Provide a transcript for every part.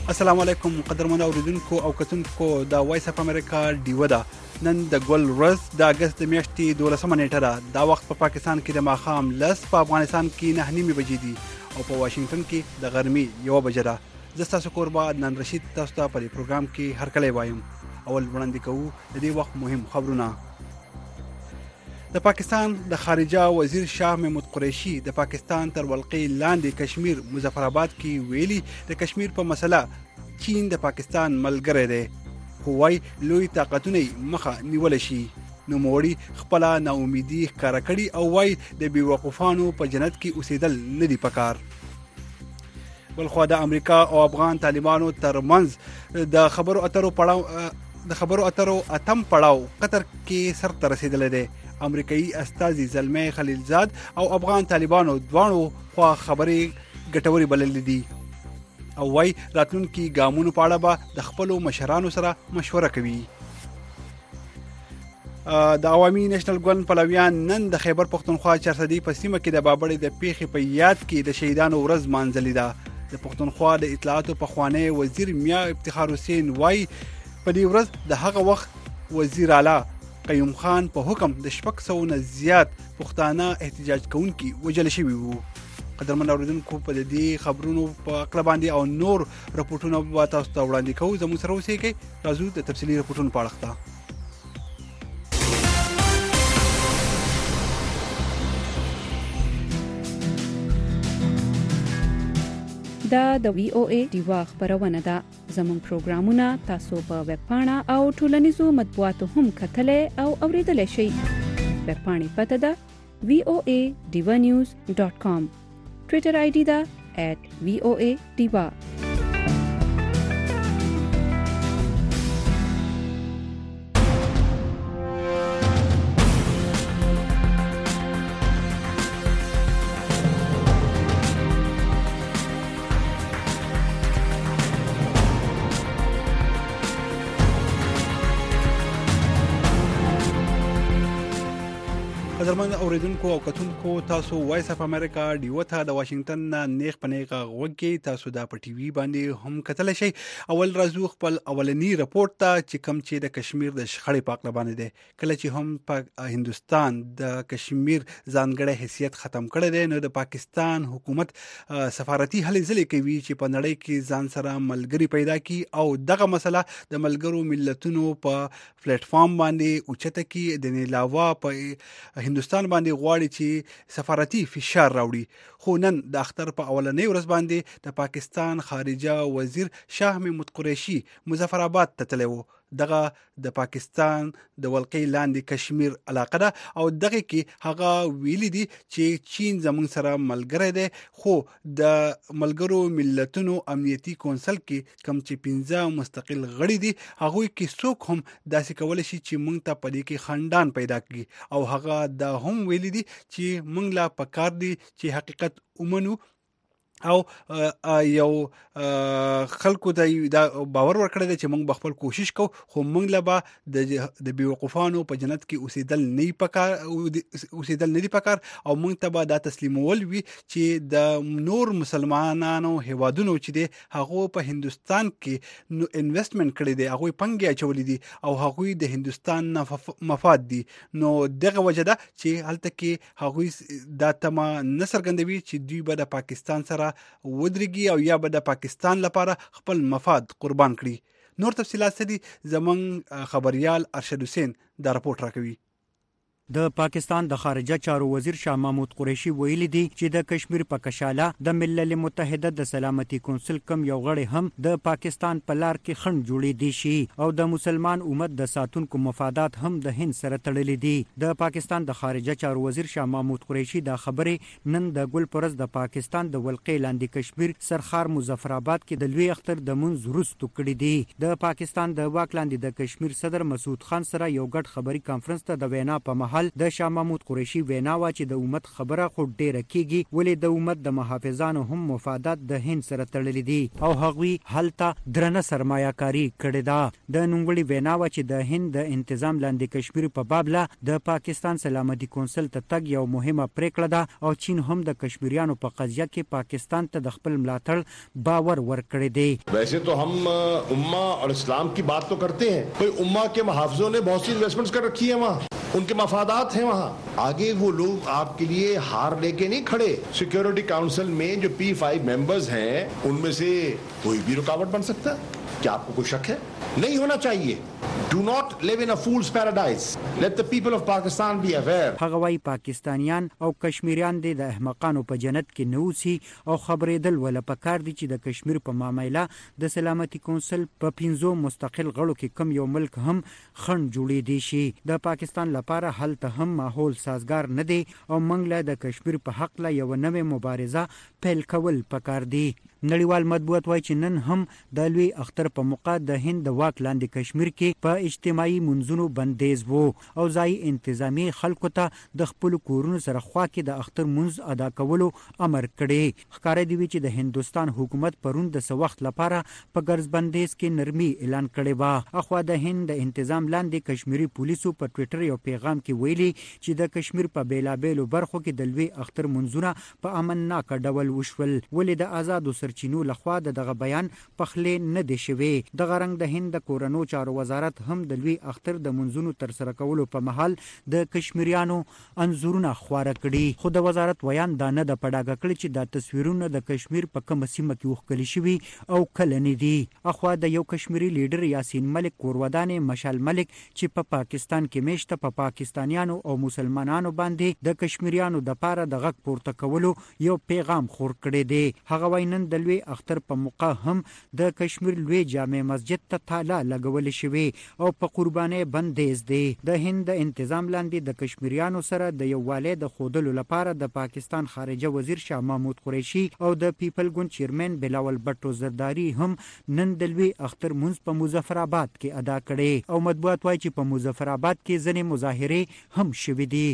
السلام علیکم قدرمن اوریدونکو او کتونکو دا وایس اف امریکا ډیو ده. نن د ګل ورځ د اگست د میاشتې 12 نیټه ده. دا وخت په پاکستان کې د ماښام 10 په افغانستان کې 9 بجې دي او په واشنگټن کې د غرمې 1 بجې ده. زه تاسو کوربه عدنان رشید تاسو ته په پروګرام کې هرکلی وایم. اول وړاندې کوو د دې وخت مهم خبرونه. د پاکستان د خارجه وزیر شاه محمود قریشي د پاکستان تر ولقې لاندې کشمیر مظفرآباد کې ویلي د کشمیر په مسله چین د پاکستان ملګری دی، خو وايي لوی طاقتونه مخه نیول شي. نوموړي خپل ناامیدي ښکاره کړې او وايي د بیوقوفانو په جنت کې اوسېدل نه دي پکار. بلخوا د امریکا او افغان طالبانو ترمنځ د خبرو اترو اتم پړاو قطر کې سرته رسیدلی دی. امریکایي استازي زلمي خلیلزاد او افغان طالبانو دواړو خوا خبرې ګټورې بللې دي او وايي راتلونکي ګامونو په اړه به د خپلو مشرانو سره مشوره کوي. د عوامي نېشنل ګوند پلویان نن د خیبر پښتونخوا چارسدي په سیمه کې د بابړې د پیښې په یاد کې د شهیدانو ورځ مانځلې ده. د پښتونخوا د اطلاعاتو پخوانی وزیر میا افتخار حسین وايي په دې ورځ د هغه وخت وزیر اعلی قیوم خان په حکم د 600 نه زیات پښتانه احتجاج کوونکي وژل شوي وو. قدرمن اوریدونکو په دې خبرونو په اقلا باندې او نور رپورټونه به تاسو ته وړاندې کوو. زموږ سره اوسئ. راځو د تفصیلي رپورټونو په اړه ښه. دا د وی او ای ډیوا خبرونه ده. زموږ پروګرامونه تاسو په ویب پاڼه او ټولنیزو مطبوعاتو هم کتلای او اوریدلای شئ. ویب پاڼې پته ده voanews.com. ټویټر آی ډي ده @voadiva. قدرمن اوریدونکو او کتونکو تاسو وایس اف امریکا ډیو ته د واشنگټن نه نیغ په نیغه غوږی تاسو د ټي وي باندې هم کتل شي. اول راځو خپل اولنی رپورت ته چې کوم چې د کشمیر د شخړې په اړه باندې دی. کله چې هم په هندستان د کشمیر ځانګړی حیثیت ختم کړی دی نو د پاکستان حکومت سفارتي هلې ځلې کوي چې په نړۍ کې ځان سره ملګری پیدا کړي او دغه مسله د ملګرو ملتونو په پلیټ فارم باندې اوچته کړي. د نه علاوه په هندستان باندې غواړي چې سفارتي فشار راوړي. خو نن د اختر په اولنۍ ورځ باندې د پاکستان خارجه وزیر شاه محمود قریشي مظفرآباد ته تللی و. دغه د پاکستان د ولقې لاندې کشمیر علاقه ده او دغه کې هغه ویلي دي چې چین زموږ سره ملګری دی، خو د ملګرو ملتونو امنیتي کونسل کې کم چې 15 مستقل غړي دي هغه کې څوک هم داسې کول شي چې موږ ته پدې کې خندان پیدا کړي او هغه دا هم ویلي دي چې موږ لا پکار دي چې حقیقت ومنو او یو خلکو ته دا باور ورکړی دی چې موږ خپل کوشش کوو خو موږ له به د بیوقوفانو په جنت کې اوسېدل نه دي پکار او موږ ته به دا تسلیمول وي چې د نور مسلمانانو هیوادونو چې دی هغه په هندستان کې انویسټمنټ کړی دی، هغه پنګي اچولې دي او هغه د هندستان مفاد دي. نو دغه وجه ده چې هلته کې هغه دا تمه نسرګندوي چې دوی به د پاکستان سره ودرېږي او یا به د پاکستان لپاره خپل مفاد قربان کړي. نور تفصيلات سدي زمون خبريال ارشد حسین دا رپورټ راکوي. د پاکستان د خارجه چارو وزیر شاه محمود قریشي ویلي دي چې د کشمیر په کشاله د ملل متحده د سلامتي کونسل کم یو غړي هم د پاکستان په لار کې خند جوړې دي شي او د مسلمان امت د ساتونکو مفادات هم د هند سره تړلې دي. د پاکستان د خارجه چارو وزیر شاه محمود قریشي دا خبرې نن د ګل پرز د پاکستان د ولقې لاندې کشمیر سرخار مظفرآباد کې د لوی اختر د منځ وروسته کړې دي. د پاکستان د واک لاندې د کشمیر صدر مسعود خان سره یو ګډ خبري کانفرنس ته د وینا په مهال د شاه محمود قریشي وینا وا چې د امت خبره خو ډیره کیږي ولې د امت د محافظانو هم مفادات د هند سره تړلي دي او هغوی هلته درنه سرمایه‌کاري کړې ده. د نوموړي وینا وا چې د هند د انتظام لاندې کشمیر په بابله د پاکستان سلامتي کونسل ته تګ یو مهمه پریکړه ده او چین هم د کشمیریانو په قضیه کې پاکستان ته د خپل ملاتړ باور ورکړی دی. वैसे तो हम उम्मा और इस्लाम की बात तो करते हैं, कोई उम्मा के मुहाफ़िज़ों ने बहुत सी इन्वेस्टमेंट्स कर रखी है वहाँ, उनके मफादात हैं वहाँ. आगे वो लोग आपके लिए हार लेके नहीं खड़े. सिक्योरिटी काउंसिल में जो P5 मेंबर्स हैं उनमें से कोई भी रुकावट बन सकता है. क्या आपको कोई शक है? नहीं होना चाहिए. Do not live in a fool's paradise. Let the people of Pakistan be aware. هغه وايي پاکستانیان او کشمیریان د احمقانو په جنت کې نوسی او خبرېدل ولا پکار دي چې د کشمیر په معاملې د سلامتي کونسل په 15 مستقل غړو کې کم یو ملک هم خنډ جوړې دي شي. د پاکستان لپاره هلته هم ماحول سازگار نه دی او موږ له د کشمیر په حق له یو نوې مبارزه پیل کول پکار دي. نړیوال مطبوعات وايي چې نن هم د لوی اختر په موقع د هند د واک لاندې کشمیر کې په اجتماعي منځونو بندیز وو او ځای انتظامی خلکو ته د خپل کورونو سره خوا کې د اختر منځ ادا کولو امر کړي. ښکارا دی چې د هندستان حکومت پرون د وخت لپاره په ګرځ بندیز کې نرمي اعلان کړي و. اخوا د هند د انتظام لاندې کشمیری پولیسو په ټوئیټر یو پیغام کې ویلي چې د کشمیر په بیلابېلو برخو کې د لوی اختر منځونه په امنناک ډول وشول. ولې د آزادو سرچینو لخوا دغه بیان پخلې نه دی شوی. دغه رنګ د هند د کورونو چارو وزارت هم د لوی اختر د منځونو تر سره کولو په محل د کشمیریانو انزورونه خواره کړي. خو د وزارت ویان دا نه د پډاګه کړي چې د تصویرونه د کشمیر په کومه سیمه کې وښکلي شوي او کله نه دي. اخوا د یو کشمیری لیډر یاسین ملک کورودان مشال ملک چې په پاکستان کې میشته په پاکستانیانو او مسلمانانو باندې د کشمیریانو د پاره د غږ پورته کولو یو پیغام خور کړی دی. هغه وینن د لوی اختر په موقع هم د کشمیر لوی جامع مسجد ته تالا لګول شوی او په قرباني بندیز دی. د هند د انتظام لاندې د کشمیریانو سره د یووالي د خودلو لپاره د پاکستان خارجه وزیر شاه محمود قریشي او د پیپل ګوند چیرمن بلاول بټو زرداری هم نن د لوی اختر منځ په مظفر آباد کې ادا کړي او مطبوعات وايي چې په مظفر آباد کې ځینې مظاهره هم شوې دي.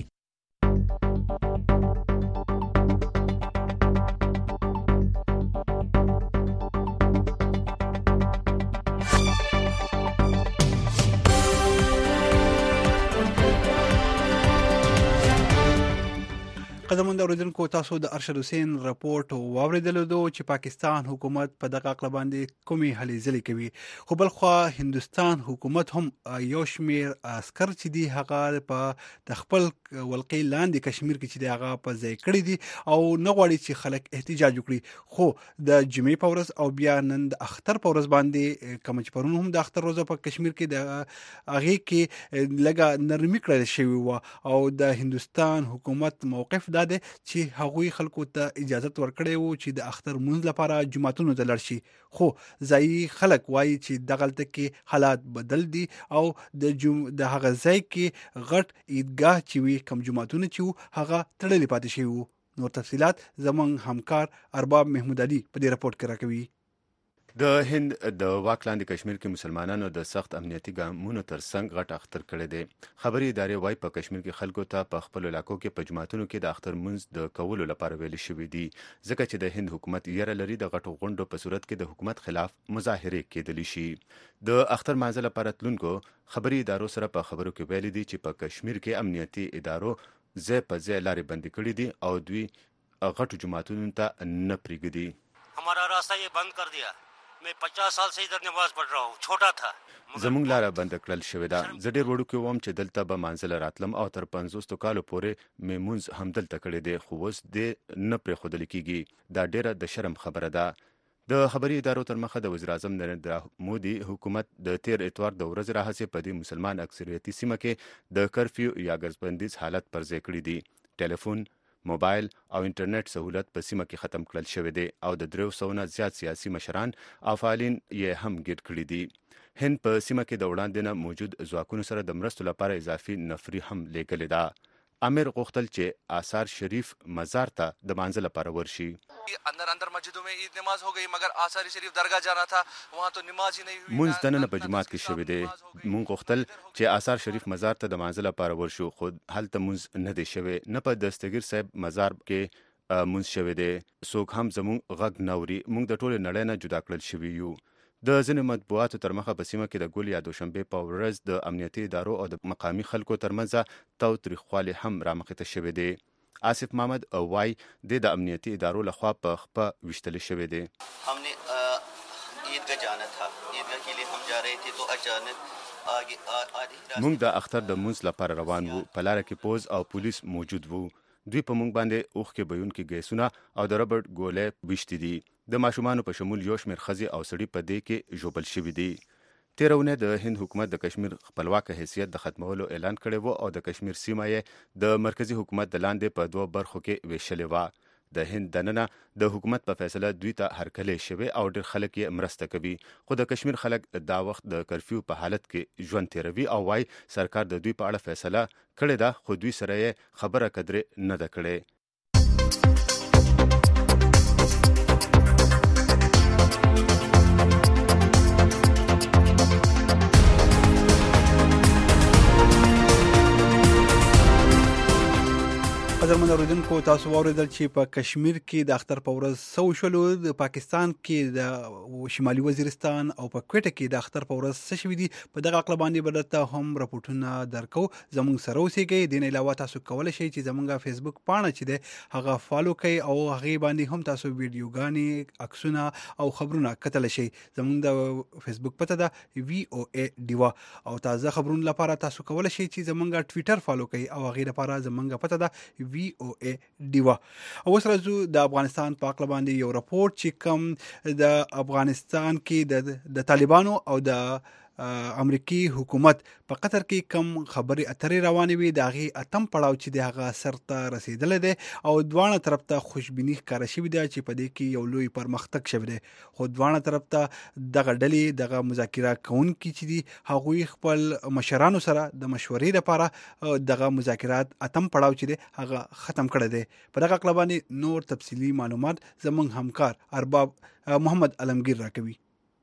قدمون د اوریدونکو تاسو د ارشد حسین راپورټ واوریدلو دو چې پاکستان حکومت په دغه اقل باندې کومي هلې ځلې کوي. خو بلخوا هندستان حکومت هم یو شمیر عسكر چې دی هغه په د خپل ولقې لاندې کشمیر کې چې دی هغه په ځای کړی دي او نه غواړي چې خلک احتجاج وکړي. خو د جمعې په ورځ او بیا نن د اختر په ورځ باندې کوم چې پرون هم د اختر ورځ په کشمیر کې د هغه کې لګا نرمي کړل شوی و او د هندستان حکومت موقف دا ده چې هغوی خلکو ته اجازه ورکړي وو چې د اختر منځ لپاره جمعتونو ته لړشي. خو ځای خلک وایي چې دغلته کې حالات بدل دي او د هغه ځای کې غټ عیدګاه چې وي کم جمعتونه چې هغه تړلې پاتې شي وو. نور تفصيلات زمونږ همکار ارباب محمود علي په دې راپورټ کې راکوي. د هند د واک لاندې کشمیر کې مسلمانانو د سخت امنیتي ګامونو ترڅنګ غټ اختر کړی دی. خبري ادارې وايي په کشمیر کې خلکو ته په خپل علاقو کې په جماعتونو کې د اختر منځ د کولو لپاره ویل شوی دی ځکه چې د هند حکومت یې لري د غټو غونډو په صورت کې د حکومت خلاف مظاهره کېدلی شي. د اختر مانځ لپاره تلونکو خبري ادارو سره په خبرو کې ویل دي چې په کشمیر کې امنیتي ادارو ځای په ځای لارې بندي کړې دي او دوی غټو جماعتونو ته نه پریږدي. हमारा रास्ता ये बंद कर दिया. मैं 50 साल से इधर नमाज पढ़ रहा हूँ. छोटा था. زمونږ لاره بند کړل شوې ده. زه ډېر وړوکی وم چې دلته به مانځله راتلم او تر 50 کالو پورې مې مونځ همدلته کړی دی خو اوس دې نه پرېښودل کېږي. دا ډېره د شرم خبره ده. د خبري ادارو تر مخه د وزیر اعظم نریندرا مودي حکومت د تیر اتوار د ورځې راهیسې په دې مسلمان اکثریتي سیمه کې د کرفیو یا ګرځبندیز حالت پر ځای کړی دی. ټلیفون، موبایل او انټرنیټ سہولت په سیمه کې ختم کړل شوی دی او د 300 نه زیات سیاسي مشران او فعالین یې هم ګډ کړي دي. هند په سیمه کې د وړاندې نه موجود ځواکونو سره د مرستو لپاره اضافي نفري هم لیږلې ده. امیر غوښتل چې آثار شریف مزار ته د مانځه لپاره ورشي. अंदर مسجدों में ईद नमाज हो गई मगर आसार शरीफ दरगाह जाना था वहाँ तो नमाज ही नहीं हुई. مونږ دننه په جماعت کې شوې دي. مونږ غوښتل چې آثار شریف مزار ته د مانځه لپاره ورشو خو هلته مونږ نه دی شوی نه په دستګیر صاحب مزار کې مونږ شوی دی. څوک هم زمونږ غږ نه اوري. مونږ د ټولې نړۍ نه جدا کړل شوي یو. د ځینې مطبوعاتو تر مخه په سیمه کې د ګل یا دوشنبې په ورځ د امنیتي ادارو او د مقامي خلکو ترمنځ تاوتریخوالی هم رامخته شوی دی. آصف محمد وای د امنیتي ادارو لخوا په خپه وشتل شوی دی. हमने ईदगाह जाना था ईदगाह के लिए हम जा रहे थे तो अचानक आगे مونږ د اختر د مونځ لپاره روان وو. په لاره کې پوز او پولیس موجود وو. دوی په مونږ باندې اوښکې بهیونکي ګیسونه او د ربړ ګولۍ ویشتي دي. د ماشومانو په شمول یو شمېر ښځې او سړي په دې کې ژوبل شوي دي. تېره اونۍ د هند حکومت د کشمیر خپلواکه حیثیت د ختمولو اعلان کړی و او د کشمیر سیمه یې د مرکزی حکومت د لاندې په 2 برخو کې ویشلې وه. د هند دننه د حکومت په فیصله دوی ته هرکلی شوی او ډېر خلک یې مرسته کوي خو د کشمیر خلک دا وخت د کرفیو په حالت کې ژوند تیروي او وايي سرکار د دوی په اړه فیصله کړې ده خو دوی سره یې خبره قدرې نه ده کړې. قدرمن اوریدونکو تاسو واوریدل چې په کشمیر کې د اختر په ورځ سو شلو د پاکستان کې د شمالي وزیرستان او په کوټه کې د اختر په ورځ څه شوي دي په دغه عقل باندې بدلته هم راپورټونه درکو. زموږ سره اوسئ. دین علاوه تاسو کولای شئ چې زموږه فیسبوک پاڼه چې ده هغه فالو کړئ او هغه باندې هم تاسو ویډیوګانې عکسونه او خبرونه کتلی شئ. زموږ د فیسبوک پته ده VOA ډیوا او تازه خبرونو لپاره تاسو کولای شئ چې زموږه ټویټر فالو کړئ او هغه لپاره زموږه پته ده VOA ډیوا. او اوس راځو د افغانستان په اړه باندې یو راپورټ چې کوم د افغانستان کې د طالبانو او د امریکای حکومت په قطر کې کم خبري اترې روانې وي. د هغې اتم پړاو چې د هغه سر ته رسیدلی دی او دواړه طرف ته خوشبیني ښکاره شوې ده چې په دې کې یو لوی پرمختګ شوی دی خو دواړه طرف ته دغه ډلې دغه مذاکره کوونکي چې دي هغوی خپل مشرانو سره د مشورې لپاره دغه مذاکرات اتم پړاو چې دی هغه ختم کړی دی. په دغه اړه باندې نور تفصیلي معلومات زموږ همکار ارباب محمد علمگیر راکوي.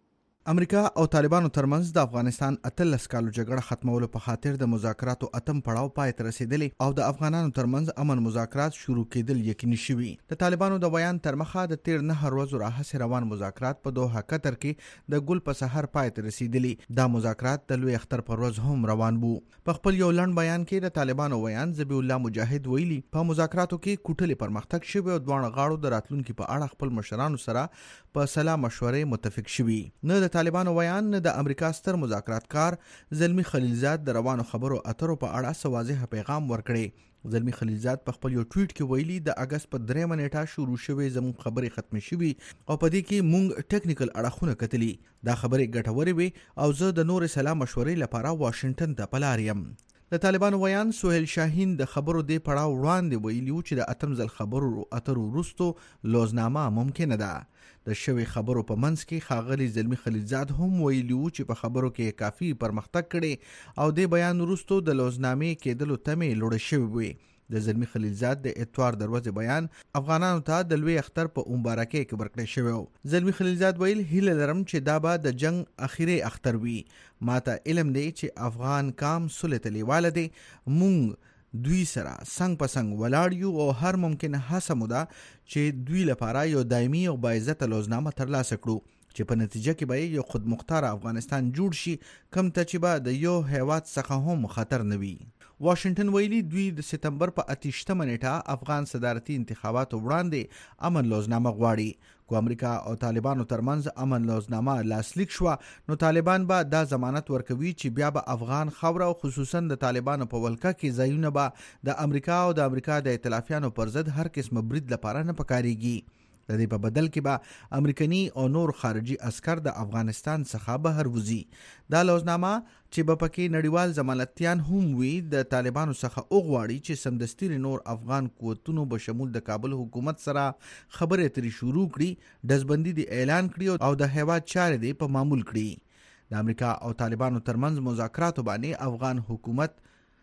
امریکا او طالبانو ترمنځ د افغانستان 18 کالو جګړه ختمولو په خاطر د مذاکراتو اتم پړاو پای ته رسیدلی او د افغانانو ترمنځ امن مذاکرات شروع کېدل یقیني شوي. د طالبانو د بیان تر مخه د تیر 9 ورځو راهیسې روان مذاکرات په دوحه قطر کې د ګل په سحر پای ته رسیدلی. دا مذاکرات د لوی اختر پر ورځ هم روان وو. په خپل یو لنډ بیان کې د طالبانو ویان ذبیح الله مجاهد ویلي په مذاکراتو کې کوټلې پرمختګ شوی او دواړه غاړو د راتلونکي په اړه خپل مشرانو سره په سلا مشورې متفق شوي. نه د طالبانو ویان د امریکا ستر مذاکراتکار زلمی خلیلزاد د روانو خبرو اترو په اړه څه واضح پیغام ورکړی. زلمی خلیلزاد په خپل یو ټویټ کې ویلي د اگست په 3 نیټه شروع شوې زموږ خبرې ختم شوي او په دې کې مونږ ټیکنیکل اړخونه کتلي. دا خبرې ګټورې وي او زه د نور سلا مشورې لپاره واشنگټن ته په لار یم. د طالبانو ویان سهیل شاهین د خبرو دی پړاو وړاندې ویلي چې د اتم ځل خبرو اترو وروسته لوزنامه ممکنه ده. د شوی خبرو په منځ کې ښاغلي زلمی خلیلزاد هم ویلي وو چې په خبرو کې کافي پرمختګ کړي او د بیان وروسته د لوزنامې کېدلو تمې لوړه شوې وي. د زلمی خلیلزاد د اتوار دروازه بیان افغانانو ته د لوی اختر په مبارکۍ کې ورکړی شوی و. زلمی خلیلزاد ویل هیله لرم چې دا به د جنگ اخیری اختر وي. ماته علم دی چې افغان کام صلح ته لیواله دی. مونږ دوی سره څنګ په څنګ ولاړ یو او هر ممکن هڅه مو ده چې دوی لپاره یو دایمي او باعزته لوزنامه ترلاسه کړو چې په نتیجه کې به یو خود مختار افغانستان جوړ شي کوم ته چې به د یو هیواد څخه هم خطر نه وي. واشنگټن ویلي دوی د سپتمبر په 28 نیټه افغان صدارتي انتخاباتو وړاندې امن لوزنامه غواړي. کو امریکا او طالبانو ترمنځ امن لوزنامه لاسلیک شو نو طالبان به دا ضمانت ورکوي چې بیا به افغان خاوره او خصوصا د طالبانو په ولکه کې ځایونه به د امریکا او د امریکا د ائتلافیانو پر ضد هر قسم برید لپاره نه پکاريږي. د دې په بدل کې به امریکایي او نور خارجي عسكر د افغانستان څخه بهر وځي. دا لوزنامه چې به پکې نړیوال ضمانتيان هم وي د طالبانو څخه وغواړي چې سمدستي نور افغان قوتونو به شمول د کابل حکومت سره خبرې اترې شروع کړي، ډزبندي دی اعلان کړي او د هیواد چارې دی په معمول کړي. د امریکا او طالبانو ترمنځ مذاکراتو باندې افغان حکومت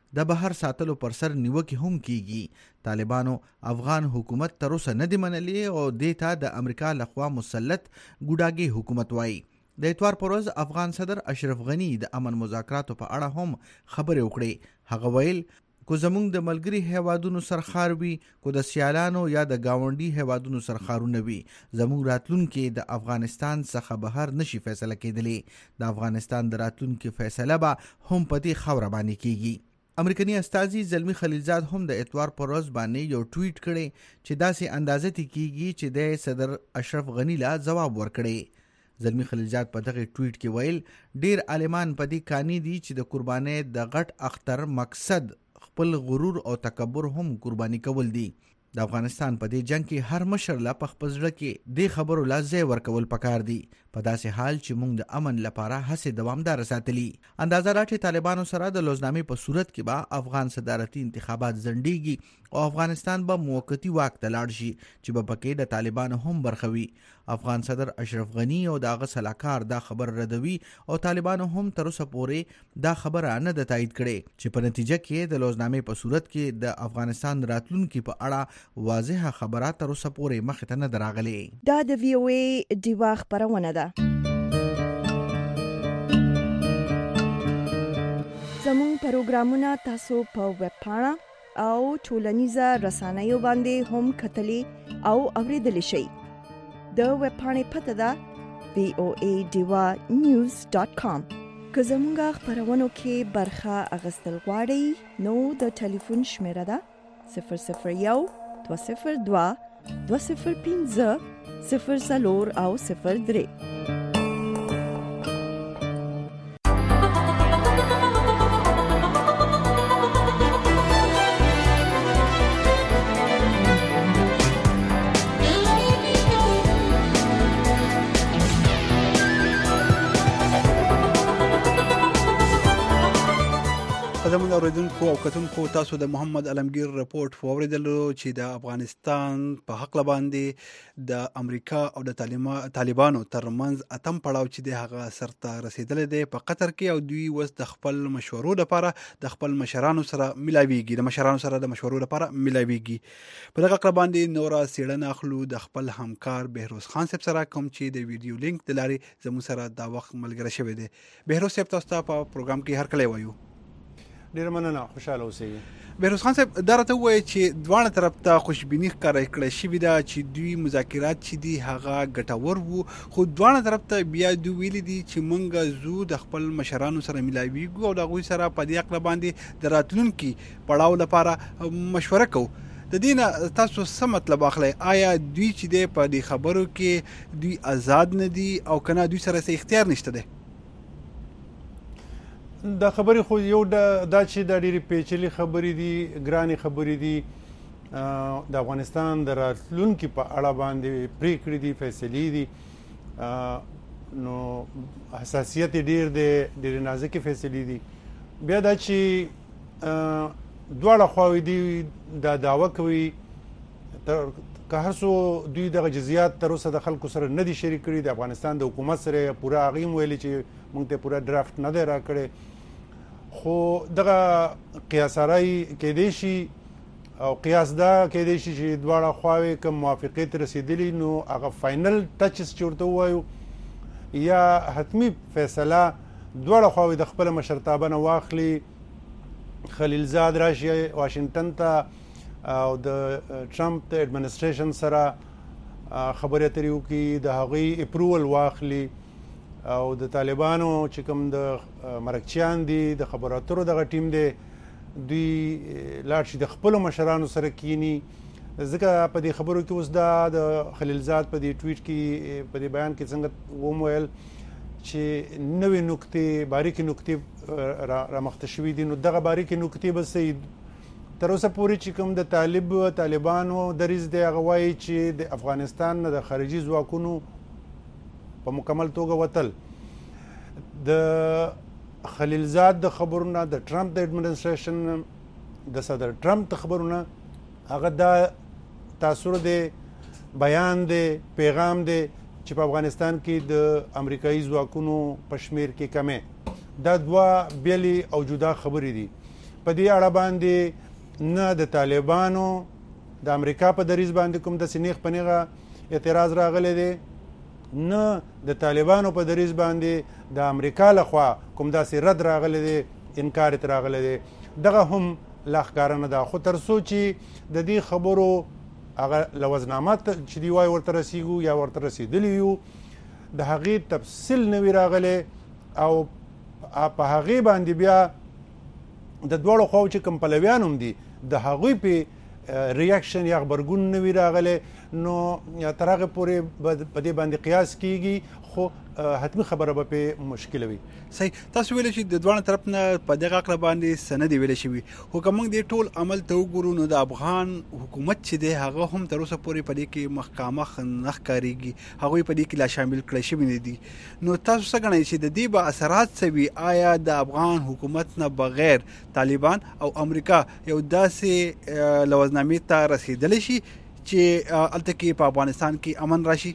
د بهر ساتلو پر سر نیوکې هم کیږي. طالبانو افغان حکومت تر اوسه نه دی منلی او دې ته د امریکا لخوا مسلط ګوډاګي حکومت وایي. د اتوار پر ورځ افغان صدر اشرف غنی د امن مذاکراتو په اړه هم خبرې وکړې. هغه ویل کو زمونږ د ملګري هیوادونو سرخار وي، کو د سیالانو یا د گاونډي هیوادونو سرخارونه وي، زمونږ راتلونکي د افغانستان څخه بهر نشي فیصله کېدلی. د افغانستان د راتلونکي فیصله به هم په دې خاوره باندې کیږي. امریکایي استازي زلمی خلیلزاد هم د اتوار پر ورځ باندې یو ټویټ کړی چې داسې اندازه کیږي چې د صدر اشرف غنی لا جواب ورکړي. زلمی خلیلزاد په دغه ټویټ کې ویل ډیر عالمان په دې کانی دي چې د قربانۍ د غټ اختر مقصد خپل غرور او تکبر هم قرباني کول دي. د افغانستان په دې جنگ کې هر مشر لا په خپل ځړه کې د خبرو لا ځای ورکول پکار دي، په داسې حال چې موږ د امن لپاره هڅې دوامدار ساتلي. اندازه را چې طالبانو سره د لوزنامې په صورت کې به افغان صدارتي انتخابات ځنډیږي او افغانستان به موقتی واک ته لاړ شي چې به پکې د طالبانو هم برخوي. افغان صدر اشرف غنی او د هغه سلاکار دا خبر ردوي او طالبانو هم تر اوسه پورې دا خبره نه د تایید کړي چې په نتیجه کې د لوزنامې په صورت کې د افغانستان راتلونکي په اړه واضحه خبره تر اوسه پورې مخ ته نه دراغلي. دا د وی او ای ډیوا خبرونه ده. زموږ پروګرامونه تاسو په ویب پاڼه او ټولنیزه رسنیو باندې هم کتلی او اوریدلی شئ. د ویب پاڼې پته ده voadivanews.com. که زموږ خبرونو کې برخه اخیستل غواړئ نو د ټلیفون شمیره ده 001 202 205 04 او 03. قدمونه اوریدونکو او کتونکو تاسو د محمد علمگیر رپورت فوریدلو چې د افغانستان په حق باندې د امریکا او د طالبانو ترمنځ اتم پړاو چې د هغه سرته رسیدل دی په قطر کې او دوی وس د خپل مشورو لپاره د خپل مشرانو سره ملاويږي د مشورو لپاره ملاويږي. په دغه اړه باندې نورا سیړنه اخلو د خپل همکار بهروز خان صاحب سره کوم چې د ویډیو لینک د لارې زموږ سره دا وخت ملګری شوی دی. بهروز صاحب تاسو ته په پروګرام کې هر کله وایو. ډیر مننه، خوشاله اوسئ. بهروز خان صاحب دا راته وایي چې دواړه طرف ته خوشبیني ښکاره کړې شوې ده چې دوی مذاکرات چې دي هغه ګټور وو، خو دواړه طرف ته بیا دوی ویلي دي چې موږ زو د خپل مشرانو سره ملاویږو او د هغوی سره په دې اړه باندې د راتلونکي پړاو لپاره مشوره کوو. د دې نه تاسو څه مطلب اخلئ؟ آیا دوی چې دی په دې خبرو کې دوی آزاد نه دي او که نه دوی سره څه اختیار نشته دی؟ دا خبرې خو یو دا چې دا ډېرې پیچلې خبرې دي، ګرانې خبرې دي. د افغانستان د راتلونکي په اړه باندې پریکړې دي، فیصلې دي، نو حساسیت ډېر دی، ډېرې نازکې فیصلې دي. بیا دا چې دواړه خواوې دي دا دعوه کوي که هر څو دوی دغه جزئیات تر اوسه د خلکو سره نه دي شریک کړي، د افغانستان د حکومت سره پوره هغې هم ویلي چې موږ ته پوره ډرافټ نه دی راکړی، خو دغه قیاسارای کېدی شي او قیاس دا کېدی شي چې دواړه خواوې که موافقې ته رسېدلي نو هغه فاینل ټچز چې ورته ووایو یا حتمي فیصله دواړه خواوې د خپله مشرتابه نه واخلي، خلیلزاد راشي واشنګټن ته او د ټرمپ د اډمنسټریشن سره خبرې اترې وکړي، د هغوی اپروول واخلي او د طالبانو چې کوم د مرکچیان دي د خبرو اترو دغه ټیم دی دوی لاړ شي د خپلو مشرانو سره کینی. ځکه په دې خبرو کې اوس دا د خلیلزاد په دې ټویټ کې په دې بیان کې څنګه ومویل چې نوې نکتې باریکې نکتې رامخته شوي دي، نو دغه باریکې نکتې به څه تر اوسه پورې چې کوم د طالبانو دریځ دی هغه وایي چې د افغانستان نه د خارجي ځواکونو په مکمل توګه وتل. د خلیلزاد د خبرونه د ټرمپ د اډمنسټریشن د صدر ټرمپ د خبرونه هغه دا تاثر دی، بیان دی، پیغام دی چې په افغانستان کې د امریکایي ځواکونو په شمیر کې کمې. دا دوه بیلې او جدا خبرې دي. په دې اړه باندې نه د طالبانو د امریکا په دریځ باندې کوم داسې نیغ په نیغه اعتراض راغلی دی، نه د طالبانو په دریځ باندې د امریکا لخوا کوم داسې رد راغلی دی، انکار یې راغلی دی. دغه هم لا ښکاره نه ده. خو تر څو چې د دې خبرو هغه لوظنامه چې دی وایي ورته رسیږو یا ورته رسېدلي یو، د هغې تفصیل نه وي راغلی او په هغې باندې بیا د دواړو خواو چې کوم پلویان هم دي د هغوی په ریاکشن یا غبرګون نه وي راغلی، نو تر هغې پورې په دې باندې قیاس کیږي، خو حتمي خبره به پې مشکله وي. صحیح. تاسو ویلی چې د دواړو طرف نه په دغه عقله باندې څه نه دي ویلی شوي، خو که موږ دې ټول عمل ته وګورو نو د افغان حکومت چې دی هغه هم تر اوسه پورې په دې کې مخامخ نه ښکارېږي، هغوی په دې کې لا شامل کړی شوي نه دي. نو تاسو څه ګڼئ چې د دې به اثرات څه وي؟ آیا د افغان حکومت نه بغیر طالبان او امریکا یو داسې لوظنامې ته رسېدلی شي چې هلته کې په افغانستان کې امن راشي؟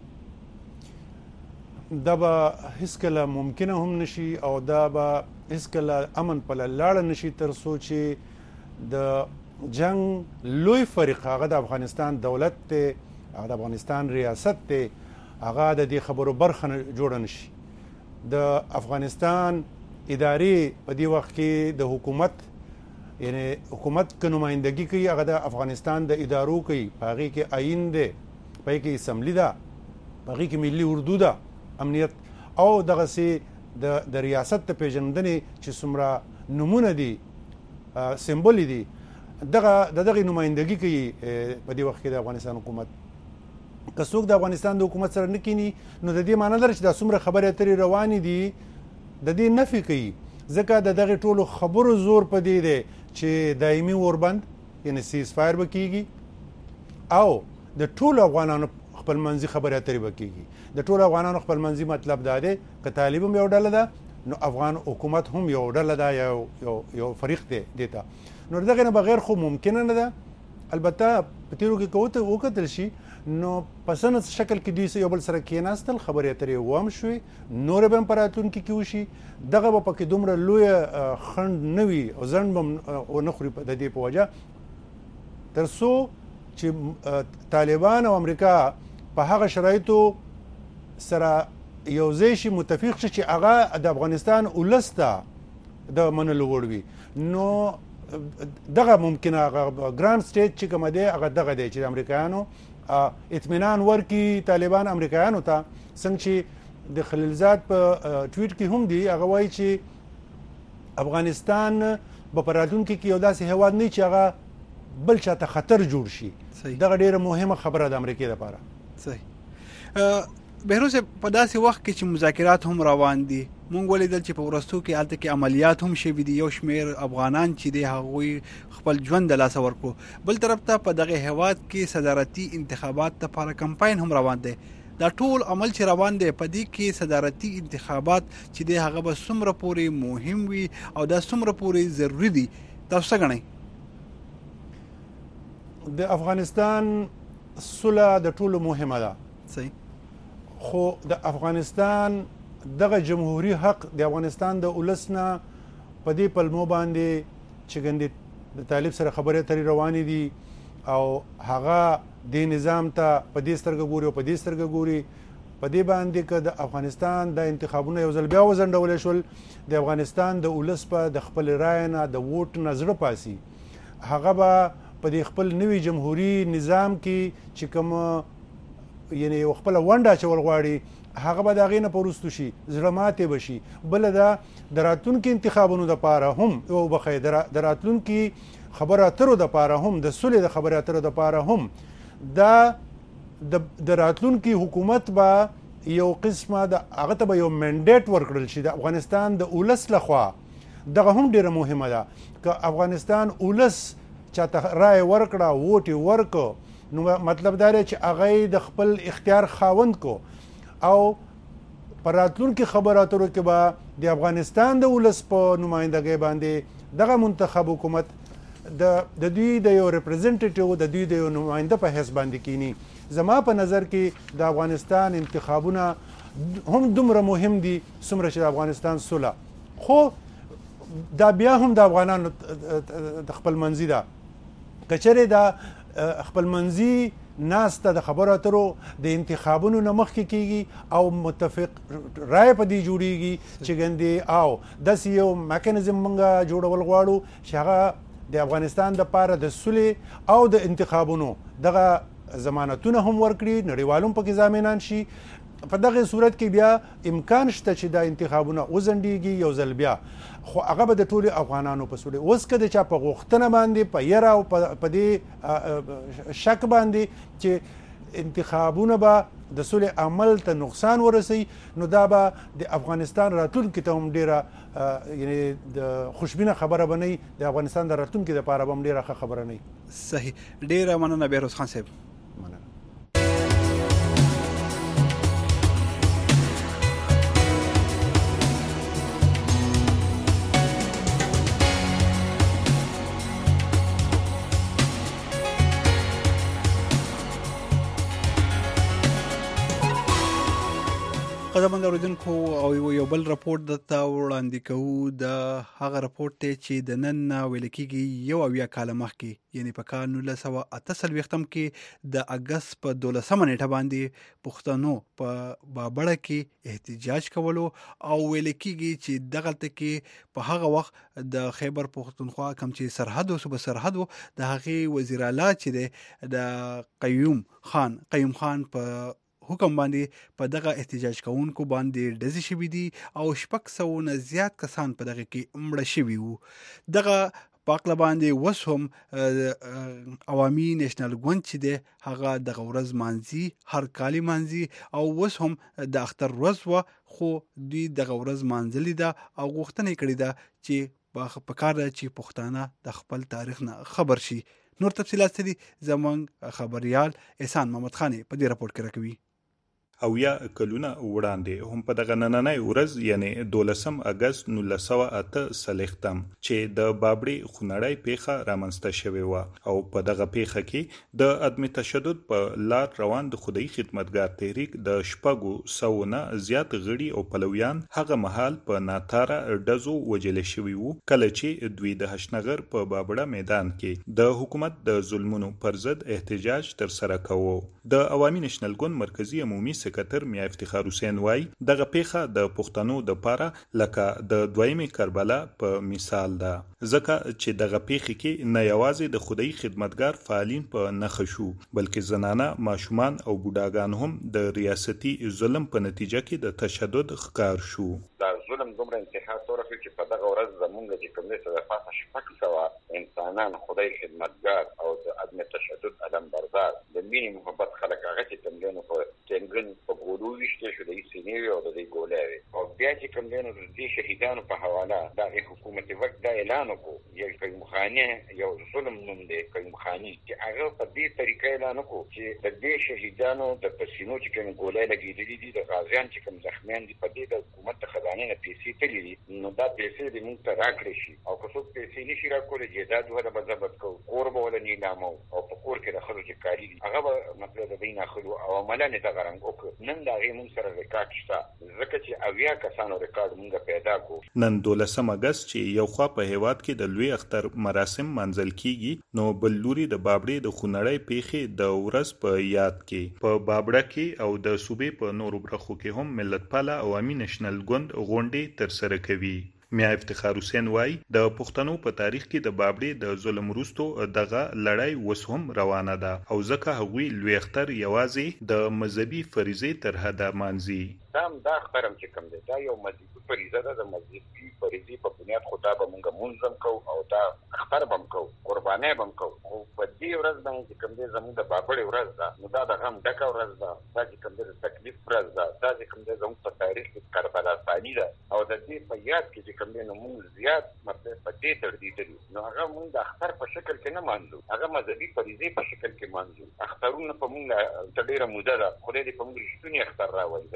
دا به هیڅکله ممکنه هم نشي او دا به هیڅکله امن په لاړه نشي تر څو چې د جنگ لوی فریق هغه د افغانستان دولت دی، هغه د افغانستان ریاست دی، هغه د دې خبرو برخه جوړه نشي. د افغانستان ادارې په دې وخت کې د حکومت یعنی حکومت که نمایندګي کوي هغه د افغانستان د ادارو کوي، په هغې کې آئین دی، په هغې کې اسمبلي ده، په هغې کې ملي اردو ده، امنیت او دغسې د ریاست د پیژندنې چې څومره نمونه دي سمبول دي د دغې نمایندګي کوي په دې وخت کې د افغانستان حکومت. که څوک د افغانستان د حکومت سره نه کینی نو د دې معنی لري چې دا څومره خبرې اترې روانې دي د دې نفي کوي، ځکه د دغې ټولو خبرو زور په دې دی چې دایمي اوربند یعنی سیز فایر به کیږي او د ټولو افغانانو خپل منځي خبرې اترې به کیږي. د ټولو افغانانو خپل منځي مطلب دا دی که طالب هم یو ډله ده نو افغان حکومت هم یو ډله ده یا یو فریق دی دې ته. نو دغه نه بغیر خو ممکنه نه ده. البته په تیرو کې وکتل شي نو په سند شکل کې دوی یو بل سره کېناستل، خبرې اترې وام شوې، نورې به هم په راتلونکي کې وشي، دغه به پکې دومره لویه خنډ نه وي او ځنډ به ونه خوري د دې په وجه تر څو چې طالبان او امریکا په هغه شرایطو سره یو ځای شي متفق شي چې هغه د افغانستان ولس ته د منلو وړ وي، نو دغه ممکنه هغه ګران سټیج چې کومه دی هغه دغه دی چې د امریکایانو اطمینان ورکړي طالبان امریکایانو ته. څنګه چې د خلیلزاد په ټویټ کې هم دی، هغه وایي چې افغانستان به په راتلونکي کې یو داسې هیواد نه چې هغه بل چاته خطر جوړ شي. دغه ډیره مهمه خبره د امریکې لپاره. صحیح. بهروز په داسې وخت کې چې مذاکرات هم روان دي، مونږ ولیدل چې په ورستو کې هلته کې عملیات هم شوي دي، یو شمېر افغانان چې دی هغوی خپل ژوند د لاسه ورکړو. بل طرف ته په دغه هیواد کې صدارتي انتخابات لپاره کمپاین هم روان دی. دا ټول عمل چې روان دی په دې کې صدارتي انتخابات چې دی هغه به څومره پورې مهم وي او دا څومره پورې ضروري دي؟ تاسو څه ګڼئ؟ د افغانستان صلح د ټولو مهمه ده. صحیح. خو د افغانستان دغه جمهوری حق د افغانستان د ولس نه په دې پلمو باندې چې ګندې د طالب سره خبرې اترې روانې دي او هغه دې نظام ته په دې سترګه ګوري او په دې سترګه ګوري، په دې باندې که د افغانستان د انتخابونه یو ځل بیا وځنډولی شول د افغانستان د ولس په د خپل رایې نه د ووټ نه زړه پاسي، هغه به په دې خپل نوي جمهوري نظام کې چې کوم یعنی یو خپل ونډه اچول غواړي هغه به د هغې نه په وروستو شي، زړه ماتې به شي. بله ده د راتلونکي انتخابونو دپاره هم وبخئ د راتلونکي خبرو اترو دپاره هم د صلحې د خبرو اترو دپاره هم دا د راتلونکي حکومت به یو قسمه د هغه ته به یو منډیټ ورکړل شي د افغانستان د ولس لخوا. دغه هم ډیره مهمه ده. که افغانستان ولس چاته رایې ورکړه ووټ یې ورکړو نو مطلب دا دی چې هغه د خپل اختیار خاوند کو او په راتلونکي خبرو اترو کې به د افغانستان د ولس په نمایندګۍ باندې دغه منتخب حکومت د دوی د یو ریپرزنټیټیو د دوی د یو نماینده په حیث باندې کینی. زما په نظر کې د افغانستان انتخابونه هم دومره مهم دي څومره چې د افغانستان صلح. خو دا بیا هم د افغانانو د خپل منځي ده. کچره دا خپل منځي ناسته د خبرو اترو د انتخابونو نه مخکې کیږي او متفق رای په دې جوړیږي چې ګندې او داسې یو میکانیزم موږ جوړول غواړو چې هغه د افغانستان دپاره د سولې او د انتخابونو دغه ضمانتونه هم ورکړي، نړیوالو هم پکې ضامنان شي. په دغه صورت کې بیا امکان شته چې دا انتخابونه وځنډیږي یو ځل بیا، خو هغه به د ټولو افغانانو په سولې. اوس که د چا په غوښتنه باندې په یره او په دې شک باندې چې انتخابونه به د سولې عمل ته نقصان ورسوي، نو دا به د افغانستان راتلونکي ته هم ډېره یعنی د خوشبینه خبره به نه وي، د افغانستان د راتلونکي دپاره به هم ډېره ښه خبره نه وي. صحیح، ډېره مننه بهروز خان صاحب. مننه. قدرمن اوریدونکو او یو بل راپورټ درته وړاندې کوو. د هغه راپورټ دی چې د نن ویل کېږي 1 کال مخکې، یعنی په کال 1948 کې د اګست په 12 نیټه باندې پښتنو په بابړه کې احتجاج کولو او ویل کېږي چې دغلته کې په هغه وخت د خیبر پښتونخوا کوم چې سرحد او صوبه سرحد د هغې وزیر اعلی چې دی د قیوم خان په حکم باندې په دغه احتجاج کوونکو باندې ډزې شوي دي او 600 نه زیات کسان په دغه کې مړه شوي وو. دغه پاکله باندې وس هم عوامي نېشنل ګوند چې دی هغه دغه ورځ مانځي، هر کالي مانځي او وس هم د اختر ورځ وه، خو دوی دغه ورځ مانځلې ده او غوښتنه کړې ده چې په کار ده چې پښتانه د خپل تاریخ نه خبر شي. نور تفصیلات څه دي زموږ خبریال احسان محمد خان په دې راپورټ کې راکوي. او یا کلونه وړاندې هم په دغه نننۍ ورځ یعنی 12 اګست 1908 چې د بابړې خونړۍ پیښه رامنځته شوې وه او په دغه پیښه کې د عدم تشدد په لار روان د خدای خدمتګار تحریک د 600 نه زیات غړي او پلویان هغه مهال په ناتاره ډزو وجل شوي وو، کله چې دوی د هشنغر په بابړه میدان کې د حکومت د ظلمونو پر ضد احتجاج تر سره کوو. د عوامي نېشنل ګوند مرکزی عمومي سکرټر میا افتخار حسین وای دغه پیښه د پښتنو د پاره لکه د دویمه کربلا په مثال ده، ځکه چې دغه پیښه کې نه یوازې د خدای خدمتګار فعالین په نخښ شو بلکې زنانه، ماشومان او بوډاګان هم د ریاستي ظلم په نتیجه کې د تشدد ښکار شو. دا ظلم دومره انتها تورخ چې په دغه ورځ زمونږ چې کوم څه د پاسه شپږ انسانان خدای خدمتګار او د عدم تشدد علم بردار د مینې محبت خلک هغه چې تمګنو په تنګن په ګولو وشته شو د سینې او د ګولې او بیا چې کوم دینو د شهیدانو په حواله د حکومت وخت د اعلان وکړو یو قیوم خانه یو ظلم نوم دی قیوم خانی چې هغه په دې طریقې اعلان وکړو چې د دې شهیدانو د پسینو چې کوم ګولې لګېدلې دي د غازیان چې کوم زخمیان دي په دې د حکومت خزانه نه پیسې تللي دي، نو دا پیسې د موږ ته راکړې شي او که څوک پیسې نشي راکولی جیداد ولا به ضبط کوو، کور به ولا نیلامو او په کور کې د ښځو چې کالي دي هغه به مطلب د دوی ناخلو او عملا یې دغه رنګ وکړو. نن د هغې موږ سره ریکارډ شته ځکه چې 80 کسانو ریکارډ موږ پیدا کړو. نن 12 اګست چې یو خوا په هیواد کې د لوی اختر مراسم منځل کیږي، نو بل لوري د بابړې د خونړۍ پیښې د ورځ په یاد کې په بابړه کې او د صوبې په نورو برخو کې هم ملتپاله عوامي نېشنل ګوند غونډې ترسره کوي. میا افتخار حسین وای د پښتنو په تاریخ کې د بابړې د ظلم وروسته دغه لړۍ اوس هم روانه ده او ځکه هغوی لوی اختر یوازې د مذهبي فریضې تر حده مانځي. دا اخترم چې کوم دی دا یو مذهبي فریضه ده، د مذهبي فریضې په بنیاد خو دا به مونږ منظم کوو او دا اختر به هم کوو، قربانۍ به هم کوو، خو په دې ورځ باندې چې کوم دی زموږ د بابړې ورځ ده، نو دا د غم ډکه ورځ ده، دا چې کوم دی د تکلیف ورځ ده، دا چې کوم دی زموږ په تاریخ کې کربلا ثاني ده او د دې په یاد کې چې کوم دی نو مونږ زیات مطلب په دې تردیدلي، نو هغه مونږ د اختر په شکل کې نه مانځو، هغه مذهبي فریضې په شکل کې مانځو. اخترونه په مونږ ته ډېره موده ده، خدای دې په مونږ رښتونی اختر راولي، دلته دې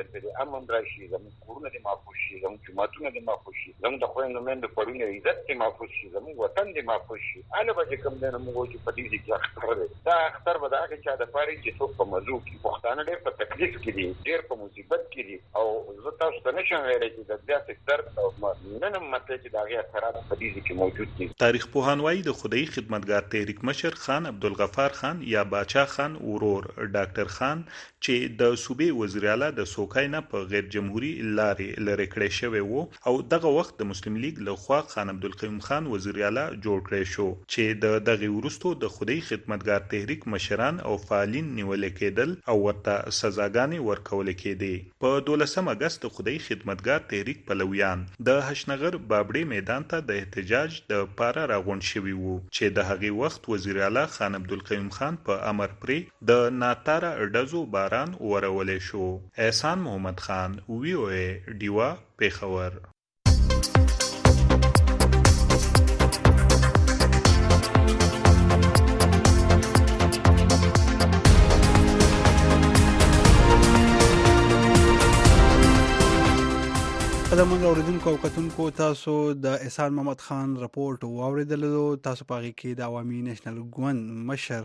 امن راشي، زموږ کورونه دې محفوظ شي، زموږ جوماتونه دې محفوظ شي، زموږ د خویندو میندو پړونه عزت دې محفوظ شي، زموږ وطن دې محفوظ شي. هله به چې کوم دی نو موږ وایو چې په دې کې اختر دی. دا اختر به د هغې چا دپاره وي چې څوک په مزو کې پښتانه ډېر په تکلیف کې دي، ډېر په مصیبت کې دي، او زه تاسو ته نشم ویلی چې د داسې درد او نن هم مطلب چې د هغې اثرات په دې کې موجود دي. تاریخ پوهان وایي د خدای خدمتګار تحریک مشر خان عبدالغفار خان یا باچا خان ورور ډاکټر خان چې د صوبې وزیر اعلی د سوکای نه په غیر جمهوریت لارې لرې کړی شوی وو او دغه وخت د مسلم لیگ لخوا خان عبدالقیوم خان وزیر اعلی جوړ کړی شو چې دغه وروستو د خدای خدمتګار تحریک مشران او فعالین نیول کېدل او ورته سزاګانې ورکول کېدې. په 12 اگست د خدای خدمتګار تحریک پلویان د هشنغر بابړې میدان ته د احتجاج د پاره راغونډ شوي وو چې د هغې وخت وزیر اعلی خان عبدالقیوم خان په امر پرې د ناتاره ډزو باران ورولی شو. احسان محمد خان VOA ډیوا پیښور. قدرمن اوریدونکو او کتونکو تاسو د احسان محمد خان رپورټ واوریدلو. تاسو په هغې کې د عوامي نیشنل ګوند مشر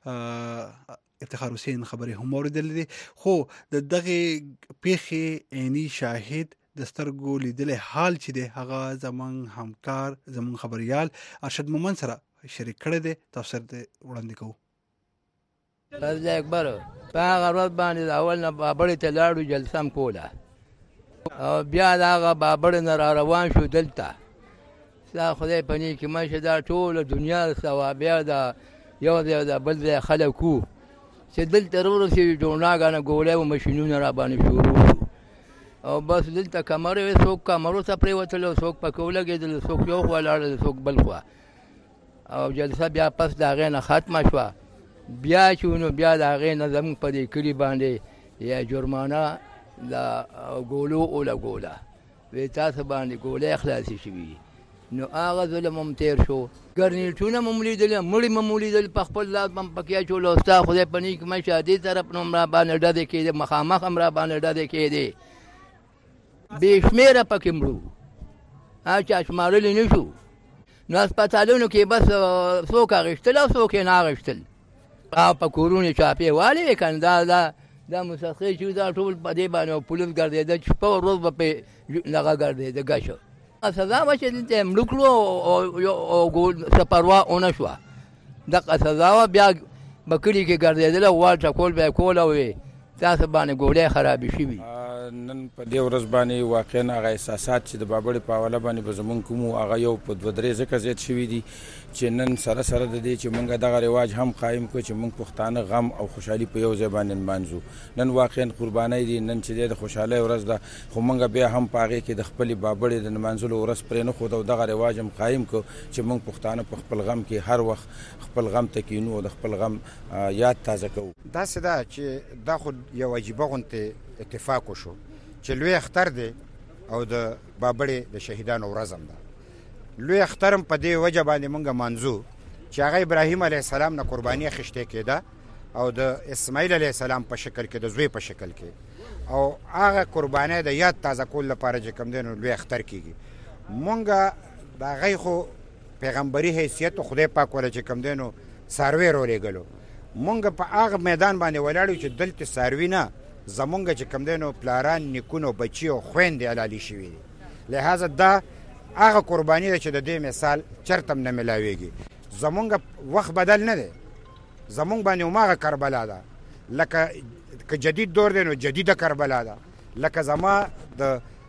افتخار حسین خبرې هم اوریدلې دي، خو د دغه پیښې عیني شاهد د سترګو لیدلې حال چې دی هغه زمونږ همکار زمونږ خبريال ارشد مومن سره شریک کړی دی. تاسو سره وړاندې کوو. الله اکبر. په هغه ورځ باندې اول نه بابړې ته لاړو جلسه هم کوله او بیا د هغه بابړې نه را روان شو دلته. ستا خدای په نیکي مشه دا ټوله دنیا ثوابیا ده یو ځای د بل ځای خلک وو چې دلته راورسېږي ډوناګانه ګولۍ و مشینونه را باندې شروع شو او بس دلته کمرې وې، څوک کمرو ته پرېوتل، څوک پکې ولګېدل، څوک یو خوا لاړل، څوک بل خوا. او جلسه بیا پس د هغې نه ختمه شوه. بیا چې نو بیا د هغې نه زموږ په دې کلي باندې یا جرمانه د ګولو ولګوله، وی تاسو باندې ګولۍ خلاصې شوي. نو هغه ظلم هم تېر شو. ګرنیټونه مو لیدل، مړي مو لیدل، په خپل لاس هم پکې اچول. او ستا خدای په نیک مشه دې طرف نه هم را باندې ډزې کېدې، مخامخ هم را باندې ډزې کېدې. بې شمېره پکې مړو، هر چا شمارلی نه شو. نو هسپتالونو کې بس څوک اخېستل او څوک یې نه اخېستل. او په کورونو چاپې والې وې که نه دا مسخې چې دا ټول په دې باندې پولیس ګرځېده، شپه ورځ به پې دغه ګرځېده ګشو. سزا به چې دلته یې مړه کړو او څه پروا ونه شوه. دغه سزا وه. بیا به کلي کې ګرځېدله، وال ټکول به یې کوله، وې تاسو باندې ګولۍ خرابې شوي. نن په دې ورځ باندې واقعا هغه احساسات چې د بابړې په حواله باندې به زمونږ کوم هغه یو په 2-3 ځکه زیات شوي دي چې نن سره سره د دې چې مونږ دغه رواج هم قایم کړو چې مونږ پښتانه غم او خوشحالي په یو ځای باندې نمانځو. نن واقعا قربانۍ دي، نن چې د خوشحالۍ ورځ ده، خو مونږ بیا هم په هغې کې د خپلې بابړې د نمانځلو ورځ پرې نه ښود او دغه رواج هم قایم کړو چې مونږ پښتانه په خپل غم کې هر وخت خپل غم ته کینو او د خپل غم یاد تازه کوو. داسې ده چې دا خو یو عجیبه غوندې اتفاق وشو چې لوی اختر دی او د بابړې د شهیدانو ورځ هم ده. لوی اختر هم په دې وجه باندې مونږ مانځو چې هغه ابراهیم علیه السلام نه قرباني اخیستې کېده او د اسماعیل علیه السلام په شکل کې، د زوی په شکل کې، او هغه قربانۍ د یاد تازه کول لپاره چې کوم دی نو لوی اختر کېږي. مونږ د هغې خو پیغمبري حیثیت خدای پاک وله چې کوم دی نو څاروی راولېږلو. مونږ په هغه میدان باندې ولاړو چې دلته څاروي نه، زمونږ چې کوم دی نو پلاران، نیکونه، بچي او خویندې حلالي شوي دي. لحاظه دا هغه قرباني ده چې د دې مثال چرته هم نه میلاویږي. زمونږ وخت بدل نه دی، زمونږ باندې هماغه کربلا ده. لکه که جدید دور دی نو جدیده کربلا ده. لکه زما د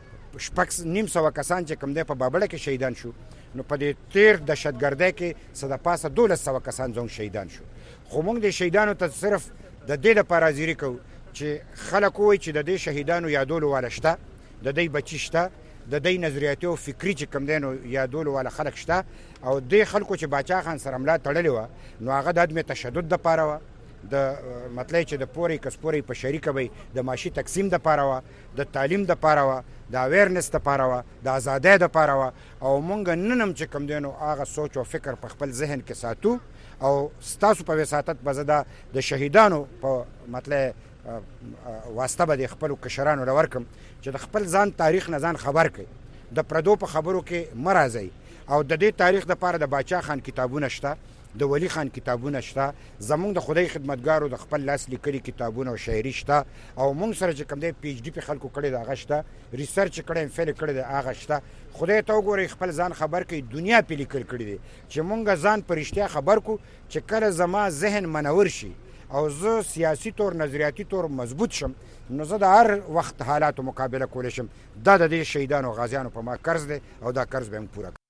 900 کسان چې کوم دی په بابړه کې شهیدان شو، نو په دې تیر دهشتګردۍ کې څه د پاسه 1200 کسان زموږ شهیدان شو. خو موږ د شهیدانو ته صرف د دې لپاره حاضري کوو چې خلک ووایي چې د دې شهیدانو یادولو والا شته، د دې بچي شته، د دې نظریاتي او فکري چې کوم دی نو یادولو والا خلک شته. او دې خلکو چې باچا خان سره ملا تړلې وه نو هغه د عدم تشدد دپاره وه، د مطلب چې د پورې کسپورې په شریکه وي، د معاشي تقسیم دپاره وه، د تعلیم دپاره وه، د اویرنس دپاره وه، د ازادۍ دپاره وه. او مونږ نن هم چې کوم دی نو هغه سوچ او فکر په خپل ذهن کې ساتو. او ستاسو په وساتت به زه د شهیدانو په مطلب واسطه به د خپلو کشرانو له ورکړم چې د خپل ځان تاریخ نه ځان خبر کړي، د پردو په خبرو کې مه راځئ. او د دې تاریخ دپاره د باچا خان کتابونه شته، د ولی خان کتابونه شته، زمونږ د خدای خدمتګارو د خپل لاس لیکلي کتابونه او شاعري شته، او مونږ سره چې کوم دی پی ایچ ډي په خلکو کړی د هغه شته، ریسرچ کړی ایم فیل کړی د هغه شته. خدای ته وګورئ خپل ځان خبر کړئ، دنیا پې لیکل کړي دي چې مونږ ځان په رښتیا خبر کړو چې کله زما ذهن منور شي او زه سیاسي طور نظریاتي طور مضبوط شم نو زه د هر وخت حالاتو مقابله کولی شم. دا د دې شهیدانو او غازیانو په ما قرض دی او دا قرض به هم پوره کړم.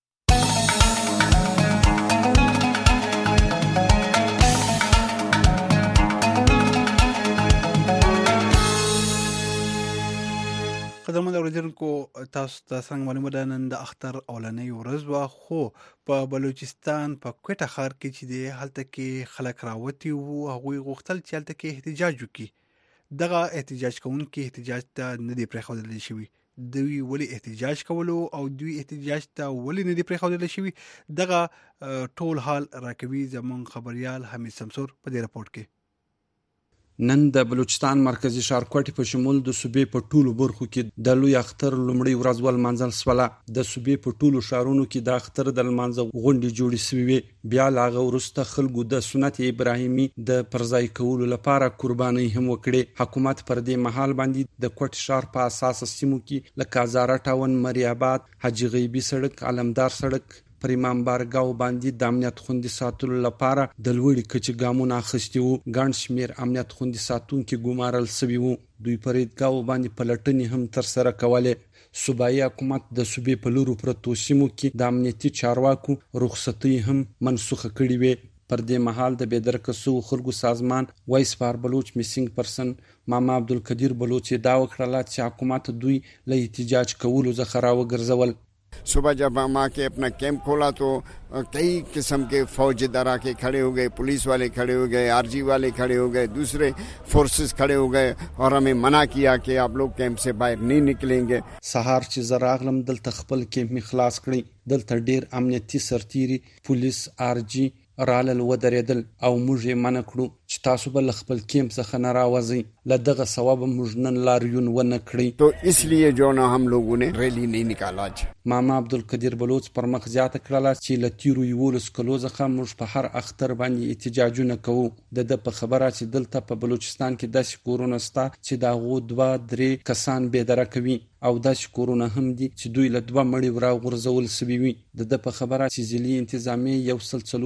قدرمن اوریدونکو، تاسو ته څنګه معلومه ده نن د اختر اولنۍ ورځ وه، خو په بلوچستان په کوټه ښار کې چې دی هلته کې خلک راوتي وو، هغوی غوښتل چې هلته کې احتجاج وکړي. دغه احتجاج کوونکي احتجاج ته نه دی پرېښودل شوي. دوی ولې احتجاج کولو او دوی احتجاج ته ولې نه دی پرېښودل شوي، دغه ټول حال راکوي زموږ خبریال حمید سمسور په دې رپورټ کې. نن د بلوچستان مرکزی ښارکوټي په شمول د صوبې په ټولو برخو کې د لوی اختر لومړۍ ورځ ولمانځل شوله. د صوبې په ټولو ښارونو کې د اختر د لمانځه غونډې جوړې شوې وې. بیا له هغه وروسته خلکو د سنت ابراهیمي د پرځای کولو لپاره قربانۍ هم وکړې. حکومت پر دې مهال باندې د کوټ ښار په اساسه سیمو کې لکه هزاره ټاون، مری آباد، حاجي غیبي سړک، علمدار سړک، پر امام بارګاو باندې د امنیت خوندي ساتلو لپاره د لوړې کچې ګامونه اخیستي وو. ګڼ شمېر امنیت خوندي ساتونکي ګمارل شوي وو. دوی پر عیدګاو باندې پلټنې هم ترسره کولې. صوبایي حکومت د صوبې په لورو پرتو سیمو کې د امنیتي چارواکو رخصتۍ هم منسوخه کړې وې. پر دې مهال د بېدرکه شوو خلکو سازمان وایس فار بلوچ میسنګ پرسن ماما عبدالقدیر بلوچ ادعا وکړله چې حکومت دوی له احتجاج کولو څخه راوګرځول. सुबह जब हम आके अपना कैंप खोला तो कई किस्म के फौज दरा के खड़े हो गए, पुलिस वाले खड़े हो गए, आरजी वाले खड़े हो गए, दूसरे फोर्सेस खड़े हो गए और हमें मना किया कि आप लोग कैंप से बाहर नहीं निकलेंगे. سهار چې زراغلم دلته خپل کیمپ می خلاص کړی. دلته ډیر امنیتي سرتیري، پولیس، آرجی رالل ودرېدل او موږ یې منع کړو چې تاسو به له خپل کیمپ څخه نه راوځئ. له دغه سببه موږ نن لاریون ونه کړی. तो इसलिए जो ना हम लोगों ने रैली नहीं निकाला. ماما عبدالقدیر بلوچ پر مخ زیاته کړله چې له تیرو 11 کلو څخه موږ په هر اختر باندې احتجاجونه کوو. د په خبره چې دلته په بلوچستان کې داسې کورونه شته چې د هغو 2-3 کسان بېدرکه وي او داسې کورونه هم دي چې دوی له 2 مړي راغورځول شوي وي. د په خبره چې ضلعي انتظامیه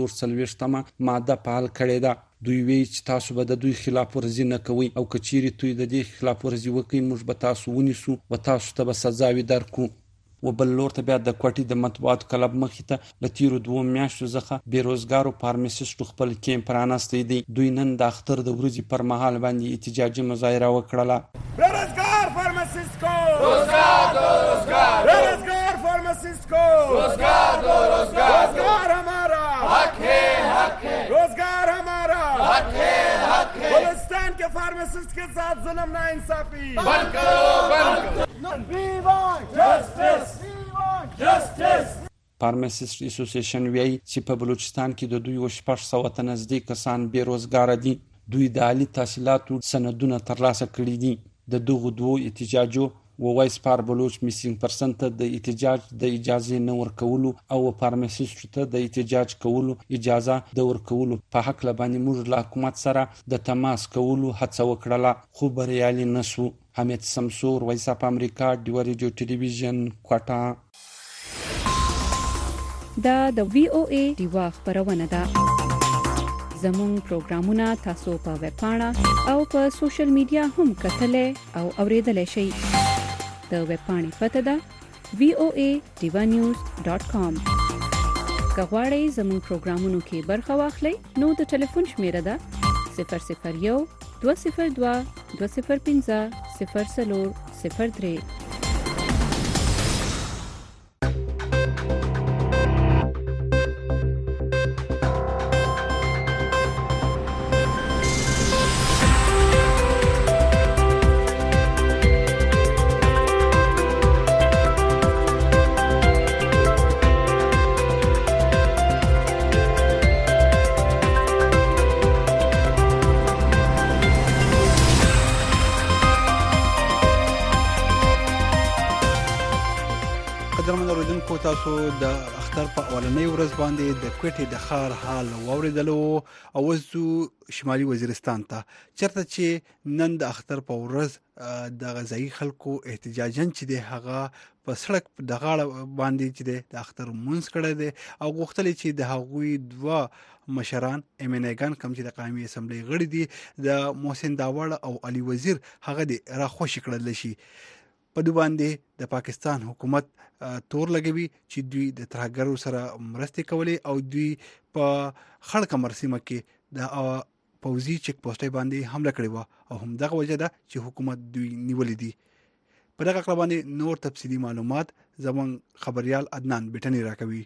144 ماده فعال کړې ده. دوی وی چې تاسو به د دوی خلاف ورزي نه کوئ او که چیرې دوی د دې خلاف ورزي وکړي موږ به تاسو ونیسو و تاسو ته به سزاوي درکو. و بل لور ته بیا د کوټې د مطبوعاتو کلب مخې ته له تیرو 2 میاشتو څخه بېروزګارو فارمسیسټو خپل کیمپ پرانستی دی. دوی نن د اختر د ورځې پر مهال باندې احتجاجي مظاهره وکړله. बेरोजगार फार्मासिस्ट को रोजगार दो, रोजगार बेरोजगार फार्मासिस्ट को रोजगार दो, रोजगार हमारा हक है, हक है रोजगार हमारा हक है, हक है. बलूचिस्तान के फार्मासिस्ट के साथ जुल्म नाइंसाफी बंद करो, बंद करो. We want justice, we want justice. فارمسیسټ اسوسییشن وایي چې په بلوچستان کې د دوی 600 ته نږدې کسان بېروزګاره دي. دوی د عالي تحصیلاتو سندونه ترلاسه کړي دي. د دغو 2 احتجاجو و وایس فار بلوچ میسنګ پرسن ته د احتجاج د اجازه نه ورکولو او فارمسیسټ ته د احتجاج کولو اجازه د ورکولو په حق لبانې موږ له حکومت سره د تماس کولو هڅه وکړله خو بریالي نشو. حمید سمسور، وایس اف امریکا، ډیو ریډیو ټلویزیون، کوټه. دا د وی او ای ډیوا خبرونه ده. زموږ پروګرامونه تاسو په ویب پاڼه او په سوشل میډیا هم کتلای او اوریدلای شئ. د ویب پاڼې پته ده voadevanews.com. که غواړئ زموږ پروګرامونو کې برخه واخلئ نو د ټلیفون شمیره ده 001 202 205 0403. قدرمن اوریدونکو تاسو د اختر په اولنۍ ورځ باندې د کوټې د ښار حال واوریدلو او وزو شمالي وزیرستان ته چرته چې نن د اختر په ورځ د غزايي خلکو احتجاجن چې د هغه په سړک د غاړه باندې چې د اختر مونږ کړه دي او غوښتل چې د هغوی دوا مشران امنیګان کم چې د قومي اسمبلی غړي دي د محسن داوړ او علي وزیر هغه د را خوشی کړل شي په دوی باندې د پاکستان حکومت تور لګوي چې دوی د ترهګرو سره مرستې کولې او دوی په خړ کمر سیمه کې د پوزي چک پوسټ باندې حمله کړې و او هم دغه وجه ده چې حکومت دوی نیولې دي. په دغه اړه باندې نور تفصيلي معلومات زمون خبريال عدنان بیٹنی راکوي.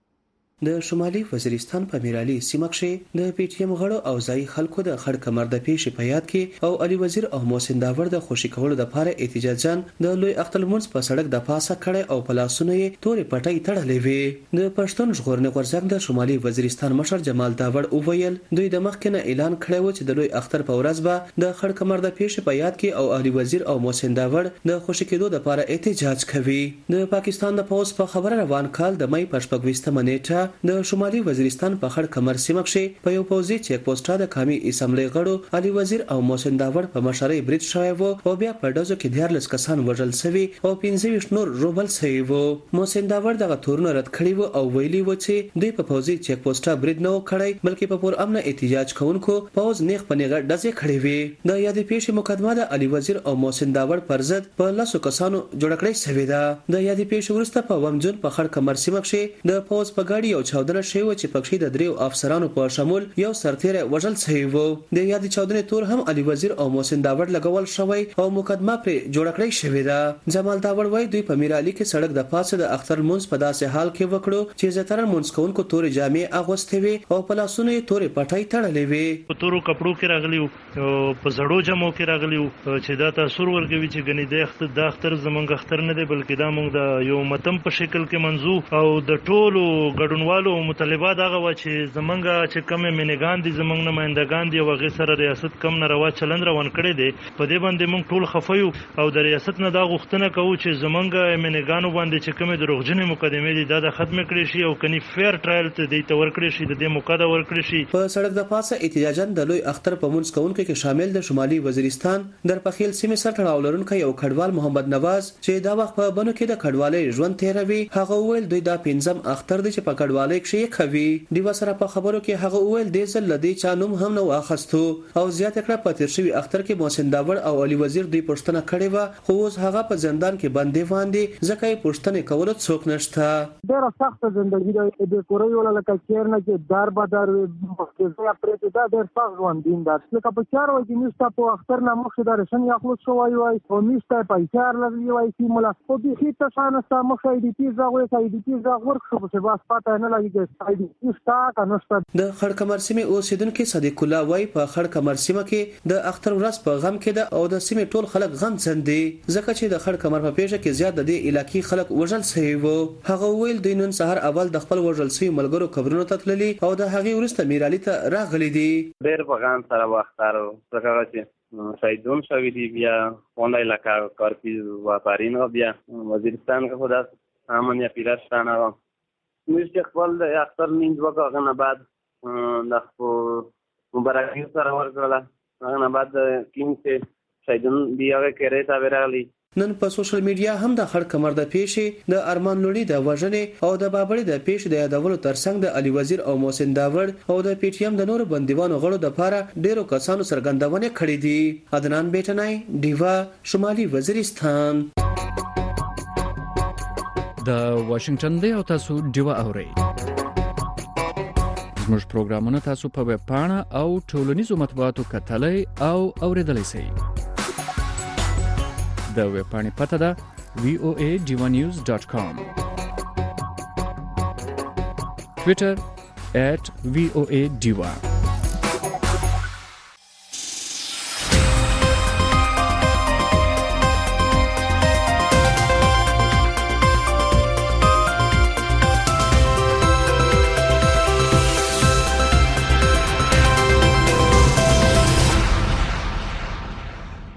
د شمالي وزیرستان په میرالي سیمه کې د پی ټی ایم غړو او ځای خلکو د خړ کمر د پیښې په یاد کې او علي وزیر او محسن داوړ د خوشی کولو د لپاره احتجاجان د لوی اختر مونږ په سړک د پاسه کړي او په لاسونو یې تورې پټۍ تړلې وي. د پښتون ژغورنې غورځنګ د شمالي وزیرستان مشر جمال داوړ اوویل دوی د مخکنه اعلان کړی و چې د لوی اختر په ورځ به د خړ کمر د پیښې په یاد کې او علي وزیر او محسن داوړ د خوشی کېدو د لپاره احتجاج کوي. د پاکستان د پوز په خبره روان کال د مې په 28 نیټه د شمالي وزیرستان په خړ کمر سیمه کې په یو پوزي چیک پوسټه د قومي اسمبلی غړو علي وزیر او محسن داوړ په مشرۍ برید شوی وو او بیا په ډزو کې 14 کسان وژل شوي او 15 نور روبل شوي وو. محسن داوړ دغه تورونه رد کړی وو او ویلي و چې دوی په پوزي چیک پوسټه برید نه وکړي بلکې په پور امن احتجاج کوونکو پوز نیغ په نیغه ډزې کړې وي. د یادې پیښې مقدمه د علي وزیر او محسن داوړ پر ضد په لاسو کسانو جوړ کړی شوی ده. د یادې پیښې وروسته په ومجن په خړ کمر سیمه کې د پوز په گاډي او چاودنه شوی چې پکې د دریو افسرانو په شمول یو سرتیره وژل شوی وو. د یادې چاودنې تور هم علي وزیر او محسن داوړ لګول شوی او مقدمه پر جوړ کړی شوی ده. جمال داوړ وایي دوی په میرالي کې سړک د پاسه د اختر مونږ په داسې حال کې وکړو چې زیاتره مونږ کوونکو تورې جامې اغوستې وي او په لاسونو یې تورې پټۍ تړلې وي. په تورو کپړو کې راغلی او په زړو جامو کې راغلی چې دا تاثیر ورکوي چې غني د اختر زمونږ اختر نه دی بلکې دا مونږ د یو متم په شکل کې منځو او د ټولو ګډونوالو مطالبات هغه و چې زمونږ چې کوم منګان دي زمونږ نمائندگان دي او هغه سره ریاست کم ناروا چلند روان کړی دی په دې باندې مونږ ټول خفیو او د ریاست نه دا غوښتنه کوو چې زمونږ منګانو باندې چې کوم دروغجنې مقدمې دي دا د ختم کړي شي او کني فیر ټرایل ته دی تور کړی شي د دې مقاده ور کړی شي. په سړک د پاسه احتجاجن د لوی اختر په مونږ کوونکو کې شامل د شمالي وزیرستان در پخیل سیمه سره تړاو لرونکي یو کډوال محمد نواز چې دا وخت په بنو کې د کډوالۍ ژوند تیروي هغه ویل دوی دا پنځم اختر دی چې په کډوالۍ کې کوي. دیو سره په خبرو کې هغه ویل د ځل لدی چانوم هم نو واخستو او زیات کړه په تیر شوی اختر کې محسن داوړ او علي وزیر دوی پښتنه کړې و خو اوس هغه په زندان کې باندې باندې ځکه یې پښتنه کول څوک نشته. ډېر سخت ژوندۍ د کوري ولا لکه چیر نه چې دار بدر کې زه پرې دا ډېر سخت ژوند دین دا لکه په چار وای چې نشته په اختر نه مخ دا رسن یا خلص شو وای او نشته په چار لګي وای چې مولا خو دې هیڅ څه نه مخ دې پیزا وای چې دې پیزا ورک شو په واس پاتې نه لګي چې د خړ کمر سیمه اوسیدونکو صدیق الله وای په خړ کمر سیمه کې د اختر ورځ په غم کې ده او د سیمه ټول خلک غم زندي ځکه چې د خړ کمر په پیښه کې زیات د علاقې خلک وژل شوی وو. هغه ویل د نن سحر اول د خپل وژل شوی ملګرو قبرونو ته تللي او د هغې ورسته میرالي ته راغلي دي. ډېر په غم سره وختارو څنګه چې شهیدون شوی دی بیا اون علاقہ کارپیز واپارین بیا وزیرستان کا خدا امن یا پیرستان مشت خپل د اختر نیند وکړه نه بعد د مبارکي سره ورکړه نه بعد کیم چې شهیدون بیا کېره تا ورغلی. نن په سوشل میډیا هم د خړ کمر د پیښې د ارمان لوړی د وژنې او د بابړې د پیښې د یادولو ترڅنګ د علي وزیر او محسن داوړ او د پی ټی ایم د نورو بندیوانو غړو د لپاره ډیرو کسانو سرګندونه کړې دي. عدنان بیٹنای دیوا شمالي وزیرستان. د واشنگټن دی او تاسو دیوا اورئ. زموږ پروګرامونه تاسو په ویب پاڼه او ټولنیزو مطبوعاتو کتلای او اوریدلای شئ. د ویب پاڼې پته ده voadivanews.com. Twitter @voadiva.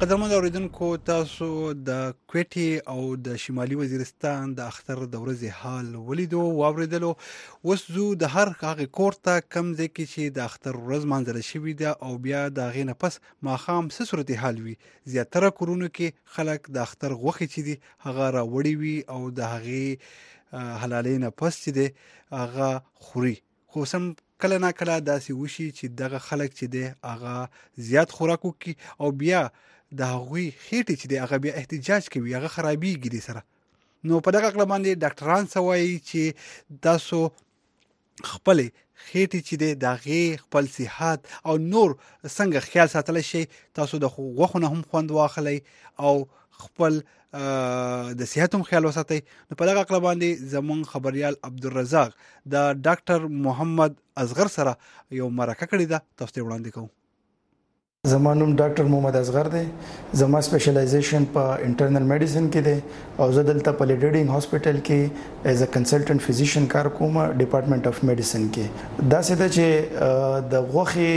قدرمن اوریدونکو تاسو د کوټي او د شمالي وزیرستان د اختر د ورځې حال ولیدو واوریدلو. اوس زو د هر هغه کورته کم ځای کې چې د اختر ورځ منځله شوې ده او بیا د هغې نه پس ماښام څه صورتحال وي. زیاتره کورونو کې خلک د اختر غوښې چې دي هغه راوړي وي او د هغې حلالۍ نه پس چې دی هغه خوري. خو سم کله نه کله داسې وشي چې دغه خلک چې دی هغه زیات خوراک وکړي او بیا د هغوی خېټې چې دی هغه بیا احتجاج کوي، هغه خرابېږي دې سره. نو په دغه اړه باندې ډاکټران څه وایي چې تاسو خپلې خېټې چې دی د هغې خپل صحت او نور څنګه خیال ساتلی شئ. تاسو د غوښو نه هم خوند واخلئ او خپل د صحت هم خیال وساتئ. نو په دغه اړه باندې زمون خبريال عبدالرزاق د ډاکټر محمد اصغر سره یو مرکه کړې ده، تاسو ته وړاندې کوم. زما نوم ډاکټر محمد اصغر دی. زما سپیشلایزیشن په انټرنل میډیسن کې دی او زه دلته په لیډینګ هاسپټل کې ایز ا کنسلټنټ فزیشین کار کوم ډپارټمنټ اف میډیسن کې. دا څه ده چې د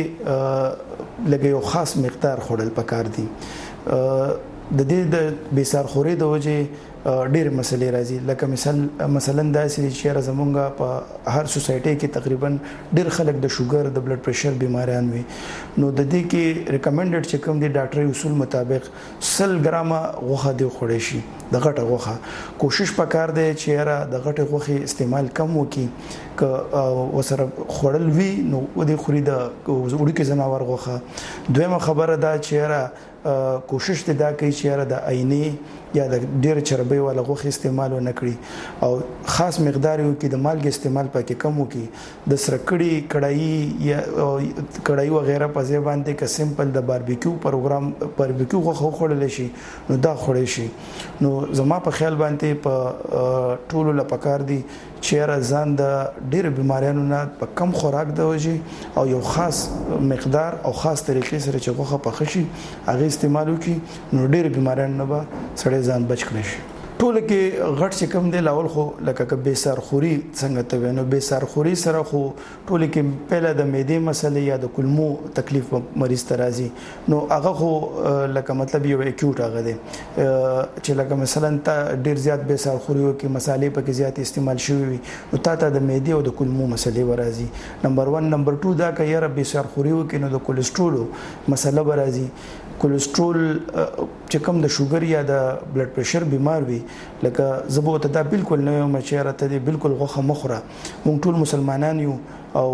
غوښې لږ یو خاص مقدار خوړل پکار دي. د دې د بیسارخوري د وجې ډېر مسلې راځي. لکه مثلا داسې چې زمونږ په هر سوسایټي کې تقریبا ډېر خلک د شوګر د بلډ پریشر بیماریان وي. نو د دې کې ریکمنډډ چې کوم دي ډاکټري اصول مطابق 100 ګرامه غوښه دی خوړې شي د غټه غوښه. کوشش پکار دی چې د غټه غوښې استعمال کم وکړي که وسره خوړل وي نو ودې خوري د وړوکي ځناور غوښه. دویمه خبره دا چې کوشش دې دا کوي چې د آینې یا د ډېر چربۍ والا غوښې استعمال ونه کړي او خاص مقدار یو کې د مالګې استعمال پکې کم وکړي. د سرکړی کړایي یا کړایي وغیرہ په ځای باندې که سمپل د باربیکیو باربیکیو غوښه خوړل شي نو دا خوړل شي. نو زما په خیال باندې په ټولو لپاره دي چې ځان د ډېر بیماریانو نه په کم خوراک د وجې او یو خاص مقدار او خاص طریقې سره چې غوښه پخه شي هغه استعمال وکړي نو ډېر بیماریانو نه به سړی ځان بچ کړی شي. ټول کې غټ چې کم دی لاول خو لکه بے سرخوري څنګه ته وینو بے سرخوري سره خو ټول کې پهله د معدې مسلې یا د کولمو تکلیف مریض ته راځي. نو هغه خو لکه مطلب یو اکیوټ هغه دی چې لکه مثلا ته ډیر زیات بے سرخوري وکي مسالې پکې زیات استعمال شوی وي نو ته د معدې او د کولمو مسلې ورازي. نمبر 1 نمبر 2 دا که یاره بے سرخوري وکي نو د کولیسټرول مسله ورازي. کولیسټرول چې کوم د شوګر یا د بلډ پریشر بیمار وي لکه زبو ته دا بالکل نه یم چې راته دی بالکل غوښه مخوره. مونږ ټول مسلمانان یو او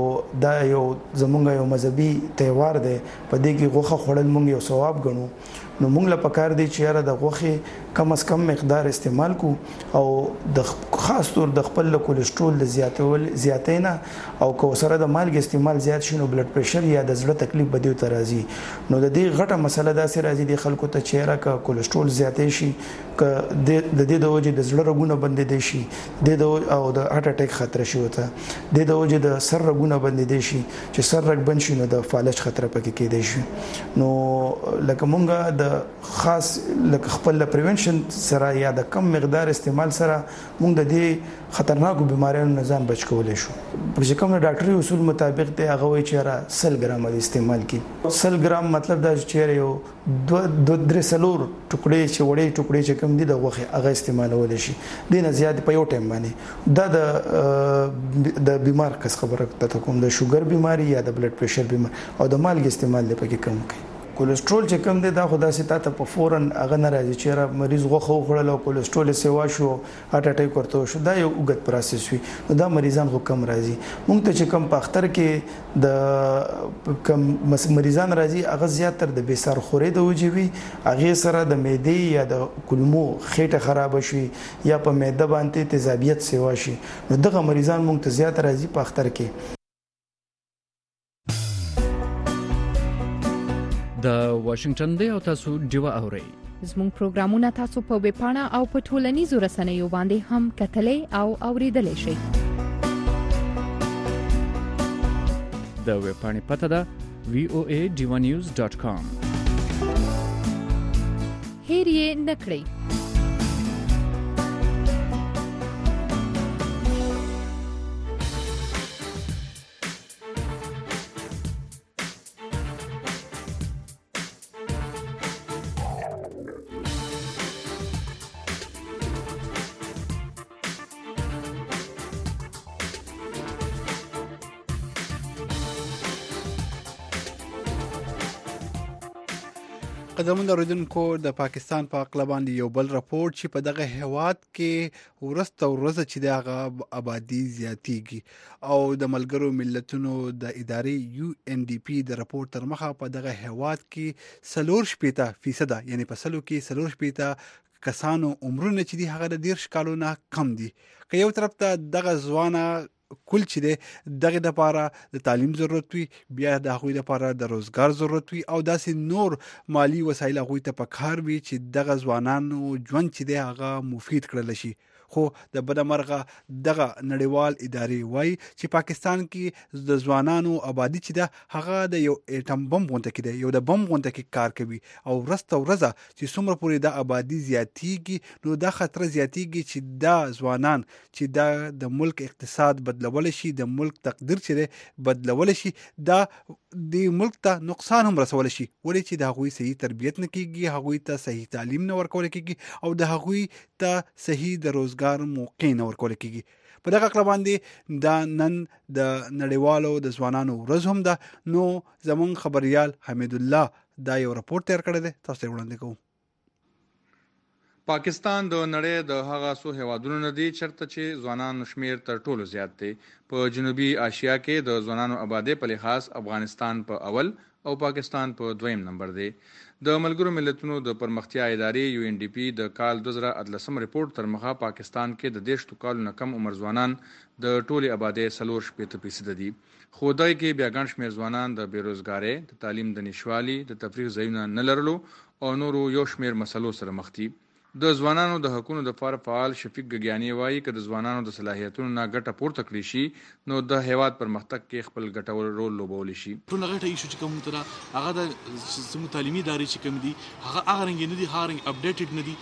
دا یو زمونږ یو مذهبي تهوار دی په دې کې غوښه خوړل مونږ یو ثواب ګڼو. نو مونږ له پکار دی چې یاره د غوښې کم از کم مقدار استعمال کو او د خاص طور د خپل کولیسټرول د زیاتې نه او کو سره د مالګې استعمال زیات شي نو بلډ پریشر یا د زړه تکلیف به دیو ته راځي. نو د دې غټه مسله دا سره راځي د خلکو ته چې یاره که کولیسټرول زیاتې شي که د دې د وجې د زړه رګونه بندېدای شي او د هارت اٹیک خطر شي وته د وجې د سر رګونه بندېدای شي چې سر رګ بند شي نو د فالج خطر پکې کېدای شي. نو لکه مونږه د خاص لکه خپل پریونشن سره یا د کم مقدار استعمال سره مونږ د دې خطرناکو بیماریانو نه ځان بچ کولای شو. په کوم ډاکټري اصول مطابق ته هغه وایي چې 100 ګرام استعمال کی. 100 ګرام مطلب دا چې یو 2-3 ټوکړې چې وړې ټوکړې چې کم دي د غوښه هغه استعمالول شي. دینه زیات په یو ټیم باندې دا د بیمار کس خبره ته کوم د شوګر بیماری یا د بلډ پریشر بیماری او د مالګې استعمال لپاره کم کوي. کولیسټرول چې کم دی دا خدا سي ته په فورن هغه نه راځي چې مریض غوښه وخوړل او کولیسټرول سیوا شو هارت اٹیک ورته شو دا یو وګت پروسس وي نو دا مریضان خو کم راځي. مونږ ته چې کم په اختر کې د کم مریضان راځي هغه زیات تر د بیسار خوري د وجې وي هغه سره د معدې یا د کولمو خېټه خراب شي یا په معده باندې تیزابیت سیوا شي نو دغه مریضان مونږ ته زیات راځي په اختر کې. د واشنگټن دی او تاسو ډیوه اورئ. زموږ پروګرامونه تاسو په ویب پاڼه او په ټولنیزو رسنیو باندې هم کتلای او اوریدلای شئ. د ویب پاڼې پته ده voadivanews.com. هیر یې نکړئ. قدرمن اوریدونکو د پاکستان په اقلا باندې یو بل راپورټ چې په دغه هیواد کې ورسته ورځ چې دغه آبادی زیاتیږي او د ملګرو ملتونو د ادارې UNDP د راپورټ تر مخه په دغه هیواد کې 40% یعنی په سلو کې 40% کسانو عمرونه چې دی هغه د 10 کالونو کم دي. که یو طرف ته دغه ځوانه کل چې دی دغه د لپاره د تعلیم ضرورت وي، بیا د هغوی لپاره د روزګار ضرورت وي او داسې نور مالی وسایل هغوی ته پکار وي چې دغه ځوانانو ژوند چې دی هغه مفید کړل شي. خو د بدمرغه دغه نړیوال ادارې وایي چې پاکستان کې د ځوانانو آبادی چې ده هغه د یو اټم بم غونډه کې ده، یو د بم غونډه کې کار کوي او ورځ چې څومره پورې د آبادی زیاتیږي نو دا خطر زیاتیږي چې دا ځوانان چې د ملک اقتصاد بدلول شي، د ملک تقدیر چې بدلول شي، دا د ملک ته نقصان هم رسول شي، ولې چې د هغوی صحیح تربیت نه کیږي، هغوی ته صحیح تعلیم نه ورکول کیږي او د هغوی ته صحیح د روزګار موقع نه ورکول کیږي. په دغه اقلا باندې دا نن د نړیوالو د ځوانانو ورځ هم ده. نو زمون خبريال حمید الله دا یو راپورټ تیار کړی دی، تاسو ته وړاندې کوم. پاکستان د نړۍ د هغه څو هیوادونو نه دی چرته چې ځوانانو شمیر تر ټولو زیات دی. په جنوبي آسیا کې د ځوانانو آبادی په لحاظ افغانستان په اول او پاکستان په دویم نمبر دی. د ملګرو ملتونو د پرمختیا ادارې UNDP د کال 2018 ریپورت تر مخه پاکستان کې د 10 کالونو کم عمر ځوانان د ټولي آبادی 40% دي. خو دای کې بیا ګڼ شمېر ځوانان د بیروزګارۍ، د تعلیم د نشوالي، د تفریح ځایونه نه لرلو او نورو یو شمېر مسلو سره مخ دي. د ځوانانو د حقوقو د لپاره فعال شفیق ګګیانی وایي چې د ځوانانو د صلاحیتونو نه ګټه پورته کړی شي نو د هیواد پرمختګ کې خپل ګټور رول لوبولی شي. ټول غټه ایشو چې کوم تر هغه د سمو تعلیمي ادارې چې کوم دي هغه رنګ نه دي، هغه رنګ اپډیټډ نه دي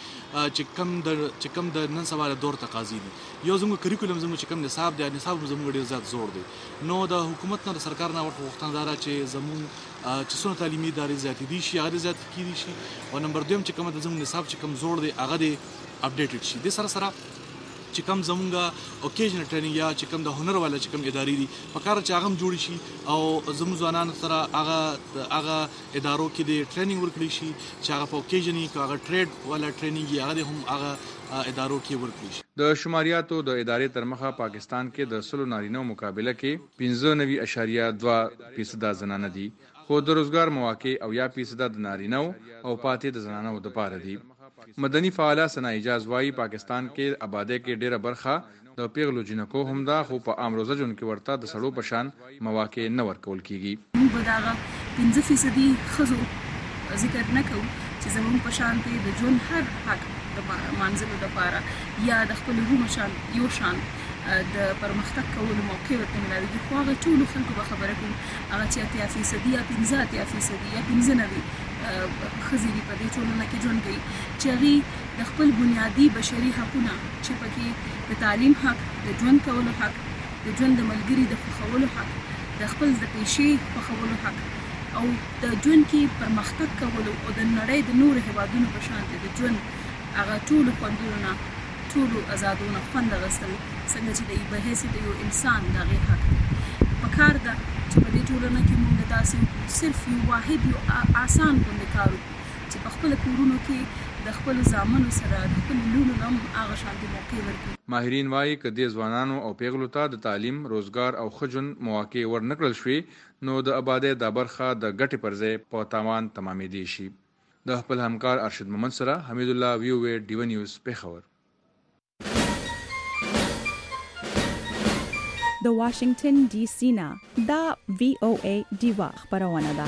چې کم د نن سبا د دور تقاضي دي. یو زموږ کریکولم زموږ چې کوم نصاب دی، نصاب زموږ ډیر زیات زور دی. نو د حکومت نه د سرکار نه وغوښتنه ده چې زموږ چې څونه تعلیمي ادارې زیاتې دي شي، هغه زیات کیدي شي او نمبر 2 چې کوم د زموږ نصاب چې کوم زور دی هغه دی اپډیټډ شي. د سره چې کوم زمونږه اوکیژنل ټریننګ یا چې کوم د هنر والا چې کوم ادارې دي په کار چې هغه جوړ شي او زموږ ځوانانو سره هغه ادارو کې د ټریننګ ورکړي شي چې هغه په اوکیژني کې هغه ټریډ والا ټریننګ یا هغه هم هغه ادارو کې ورکړي شي. د شماریاتو د ادارې تر مخه پاکستان کې د 100 نارینه مقابله کې 95.2% زنانه دي، خو د روزګار مواقع او یا 5% د نارینه او پاتې د زنانو د پاره دي. مدني فعال ثنا اجاز وايي پاکستان کې آبادی کې ډیره برخه د پیغلو جنکو هم ده، خو په عام روزه جون کې ورته د سړو پشان مواقع نه ورکول کیږي. موږ به دا 15% خزو ذکر نه کوو چې زموږ پشان ته د جون هر حق د منځلو لپاره یا د خپل روح شان یو شان د پرمختګ کولو موقع ورته ملاوي. خو هغه ټول خلکو به خبره کوم هغه چې 80% یا 15% یا 15 خزيري په دې ټولنه کې ژوند کوي چې هغه د خپل بنیادی بشري حقوقونه چې پکې د تعلیم حق، د ژوند کولو حق، د ژوند د ملګری د خوښولو حق، د خپل د پیشې خوښولو حق او د ژوند کې پرمختګ کولو او د نړۍ د نور هیوادونو په شان د ژوند هغه ټول خوندونه، ټول آزادونه خوند غوښتل څنګه چې د بهیسي د یو انسان دغه حق په کار ده چې په دې ټولنه کې موږ داسې صرف یو واحد یو آسان باندې کارو چې په خپل کورونو کې د خپل ځامنو سره د خپل لونو هم هغه شانتي موقع ورکړي. ماهرین وایي که د ځوانانو او پیغلو ته د تعلیم، روزګار او خجن مواقع ورنکړل شوي نو د آبادی د برخه د ګټې پر ځای په تاوان تمامېدی شي. د خپل همکار ارشد محمد سره حمید الله ویو ډیو نیوز پیښور. د واشنگټن ډي سي نه دا VOA دیوا خبرونه ده.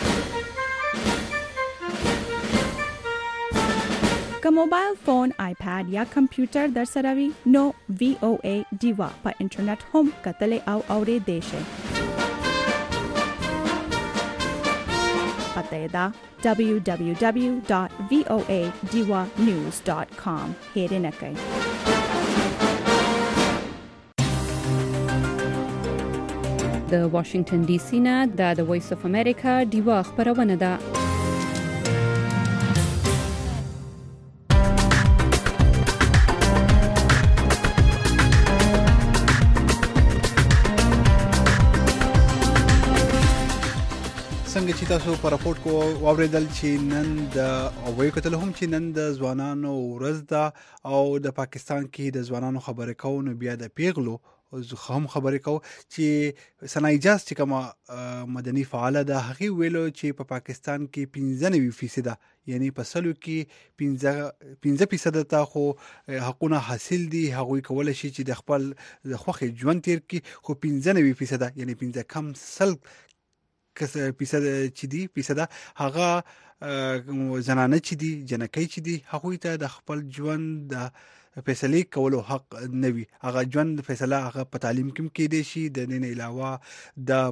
که موبایل فون، آیپاد یا کمپیوټر در سره وي نو VOA دیوا په انټرنیټ هم کتلې او اورېدې شئ. پته ده www.voadiwanews.com هېر نه کړئ. د واشنگټن ډي سي نه د وایس اف امریکا دیوا خبرونه ده. څنګه چې چې تاسو په راپورټ کو واوریدل چې نن د وایي کتل هم چې نن د ځوانانو ورځ ده او د پاکستان کې د ځوانانو خبرې کوو نو بیا د پیغلو هم خبرې کوو چې سنایجاز چې کومه مدني فعاله ده هغه ویلو چې په پاکستان کې 95% یعنی په سلو کې 15% ته خو حقونه حاصل دي هغوی کولای شي چې د خپل خوخي ژوند تیر کې خو 95% یعنی 15 کم سل فیصد چې دي فیصد هغه زنانه چې دي جنکۍ چې دي هغوی ته د خپل ژوند د فیصلې کولو حق نه وي هغه ژوند فیصله هغه په تعلیم کې کېدی شي د نه علاوه د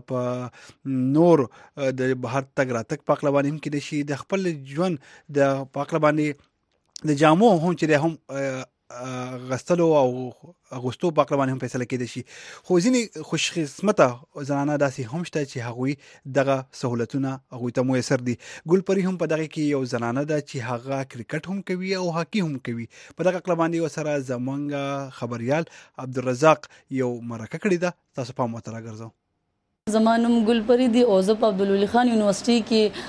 په نور د بهر تګ راتګ په اقلا باندې هم کېدی شي د خپل ژوند د په اقلا باندې د جامو هم چې هم غستلو او اغوستو په اقلا باندې هم فیصله کېدی شي خو ځینې خوش قسمته زنانه داسې هم شته چې هغوی دغه سهولتونه هغوی ته میسر دي ګلپری هم په دغه کې یو زنانه ده چې هغه کرکټ هم کوي او هاکی هم کوي په دغه اقلا باندې سره زمونږ خبريال عبدالرزاق یو مرکه کړې ده تاسو په مو تر راګرځو زمانم ګلپری دی او زه په عبدالولي خان یونیورسيټي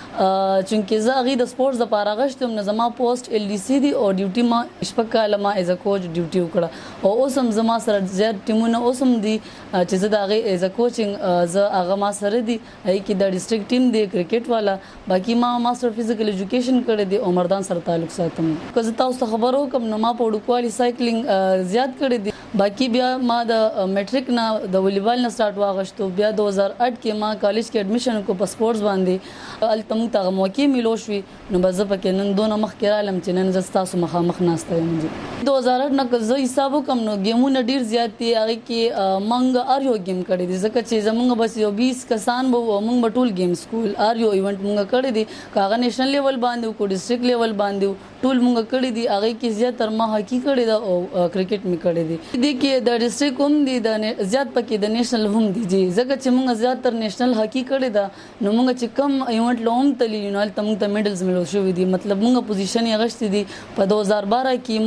کې چونکه زه غي د سپورتس د پاره غشتم نظام پوسټ ال ډي سي دی او ډیوټي ما شپکه لما از ا کوچ ډیوټي وکړه او اوسم زما سره زیات ټیمونه اوسم دي چې زه د غي از ا کوچینګ زه هغه ما سره دی هي کې د ډیسټریکټ ټیم دی کرکټ والا باقي ما ماستر فزیکل ایجوکیشن کړی دی او مردان سره تعلق ساتم که زه تاسو خبرو کوم نو ما په وډکوالي سایکلینګ زیات کړی دی باقي بیا ما د میټریک نه د والیبال نه سٹارټ واغشتو بیا 2008 کې ما کالج کې اډمیشن کو په سپورتس باندې التمو ته موقع ملو شوې نو بس پکې نن دونه مخ کې رالم چې نن زستا سو مخ ناشته یم 2008 نه زه حساب کوم نو گیمونه ډیر زیات دي هغه کې منګ ار یو گیم کړی دي ځکه چې زمونږ بس یو 20 کسان وو موږ ټول گیم سکول ار یو ایونت موږ کړی دي کاغه نېشنل لیول باندې کو ډیسټریکټ لیول باندې ټول موږ کړی دي هغه کې زیات تر ما هاکی کړی دا او کرکټ می کړی دي د کې د ډیسټریکټ هم دي د زیات پکې د نېشنل هم دي ځکه چې موږ زیات تر نېشنل هاکی کړی دا نو موږ چې کم ایونت لوم تلی یونال تم ته میډلز ملو شو دي مطلب موږ پوزیشن یې غشتي دي په 2012 کې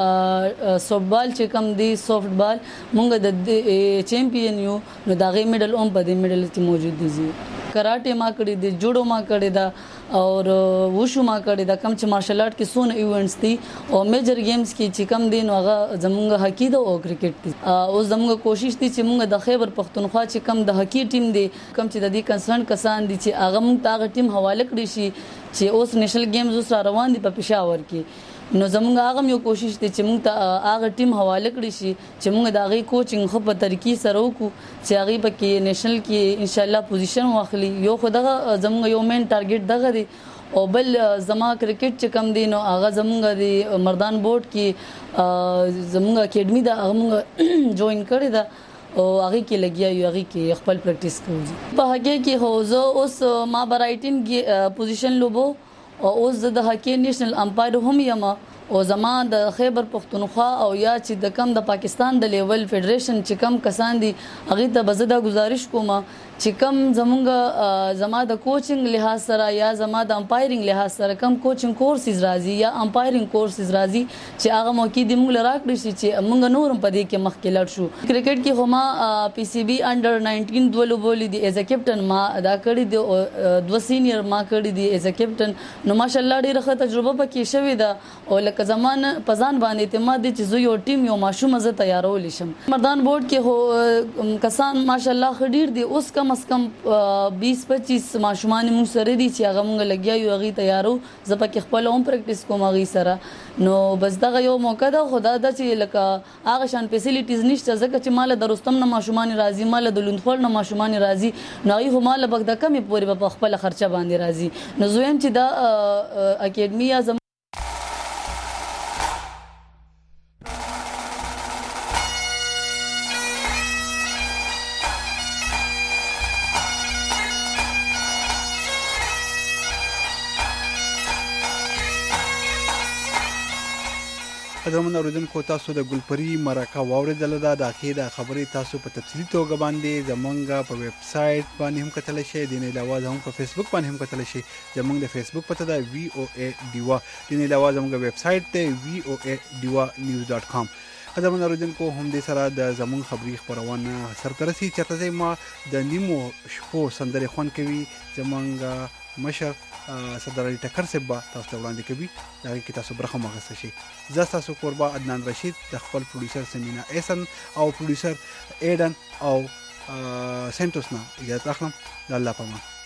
موږ سافټ بال چې کم دي سافټ بال موږ د چیمپیون یو نو دا غي میډل هم په دې میډل کې موجود دي کراټه ما کړی دي جوډو ما کړی دا اور وشو ما کړی دا کم چې مارشل آرټ کې سون ایونټس دي او میجر گیمز کې چې کم دي نو هغه زمونږ هاکی دا او کرکټ دي او زمونږ کوشش دي چې مونږ د خیبر پختونخوا چې کم د هاکی ټیم دي کم چې د دې کنسرن کسان دي چې هغه مونږ تاغه ټیم حواله کړی شي چې اوس نېشنل گیمز اوس روان دي په پېښور کې نو زمونږ هغه یو کوشش دي چې مونږ ته هغه ټیم حواله کړی شي چې مونږ د هغه کوچینګ خو په طریقې سره وکړو چې هغه پکې نېشنل کې ان شاء الله پوزیشن واخلي یو خو دغه زمونږ یو مین ټارګټ دغه دی او بل زما کرکټ چې کم دی نو هغه زمونږ د مردان بورډ کې زمونږ اکیډمي دا هغه جوائن کړی دا او هغه کې لګیا یو هغه کې خپل پریکټیس کوي په هغه کې هو زه اوس ما برایټین پوزیشن لوبو او اوس د هاکی نېشنل امپایر هم یم او زما د خیبر پختونخوا او یا چې د کم د پاکستان د لیول فدریشن چې کم کسان دي هغه ته بزدا گزارش کوم چې کم زمونږ زما د کوچینګ لحاظ سره یا زما د امپایرینګ لحاظ سره کم کوچینګ کورسز راځي یا امپایرینګ کورسز راځي چې هغه موقع د موږ راکړي چې موږ نورم په دې کې مخکې لړ شو کرکټ کې هما پی سی بی انډر 19 دوه لوبولې دي ایز ا کیپټن ما ادا کړی دي دوه سینیئر ما کړی دي ایز ا کیپټن نو ماشاءالله ډیره ښه تجربه پکې شوې ده او لکه زمانه پزان باندې اعتماد دي چې زه یو ټیم یو ماشوم زه تیارول شم مردان بورډ کې هو کسان ماشاءالله خډیر دي اوس کم از کم 20-25 ماشومان مون سره دي چې هغه مونږ لګیا یو هغه تیارو زه پکې خپل هم پریکټیس کوم هغه سره نو بس دغه یو موقع ده خدا د چې لکه هغه شان فیسیلیټیز نشته ځکه چې مال د رستم نه ماشومان راځي مال د لوندخور نه ماشومان راځي نو هغه مال بغدا کمې پوري په خپل خرچه باندې راځي نو زویم چې دا اکیډمي یا قدرمن اوریدونکو تاسو د ګلپری مرکه واوریدل د اخیره خبرې تاسو په تفصیلی توګه باندې زمونږ په ویب سټ باندې هم کتل شي د نه علاوه هم په فیسبوک باندې هم کتل شي زمونږ د فیسبوک پته د VOA دیوا د نه علاوه زمونږ ویب سټ ته voadiwa.news.com قدمونه اوریدونکو هم دې سره د زمون خبري خبرونه سرترسي چرته ما د نیمو شپو سندري خون کوي زمونږ مشر سردار علي ټکر صاحب تاسو ته وړاندې کوي دا کې تاسو برخه مغسه شي زه تاسو قربا عدنان رشید د خپل پروډوسر سمینا احسن او پروډوسر ایډن او سنټوس نه اجازه اخلم الله پامان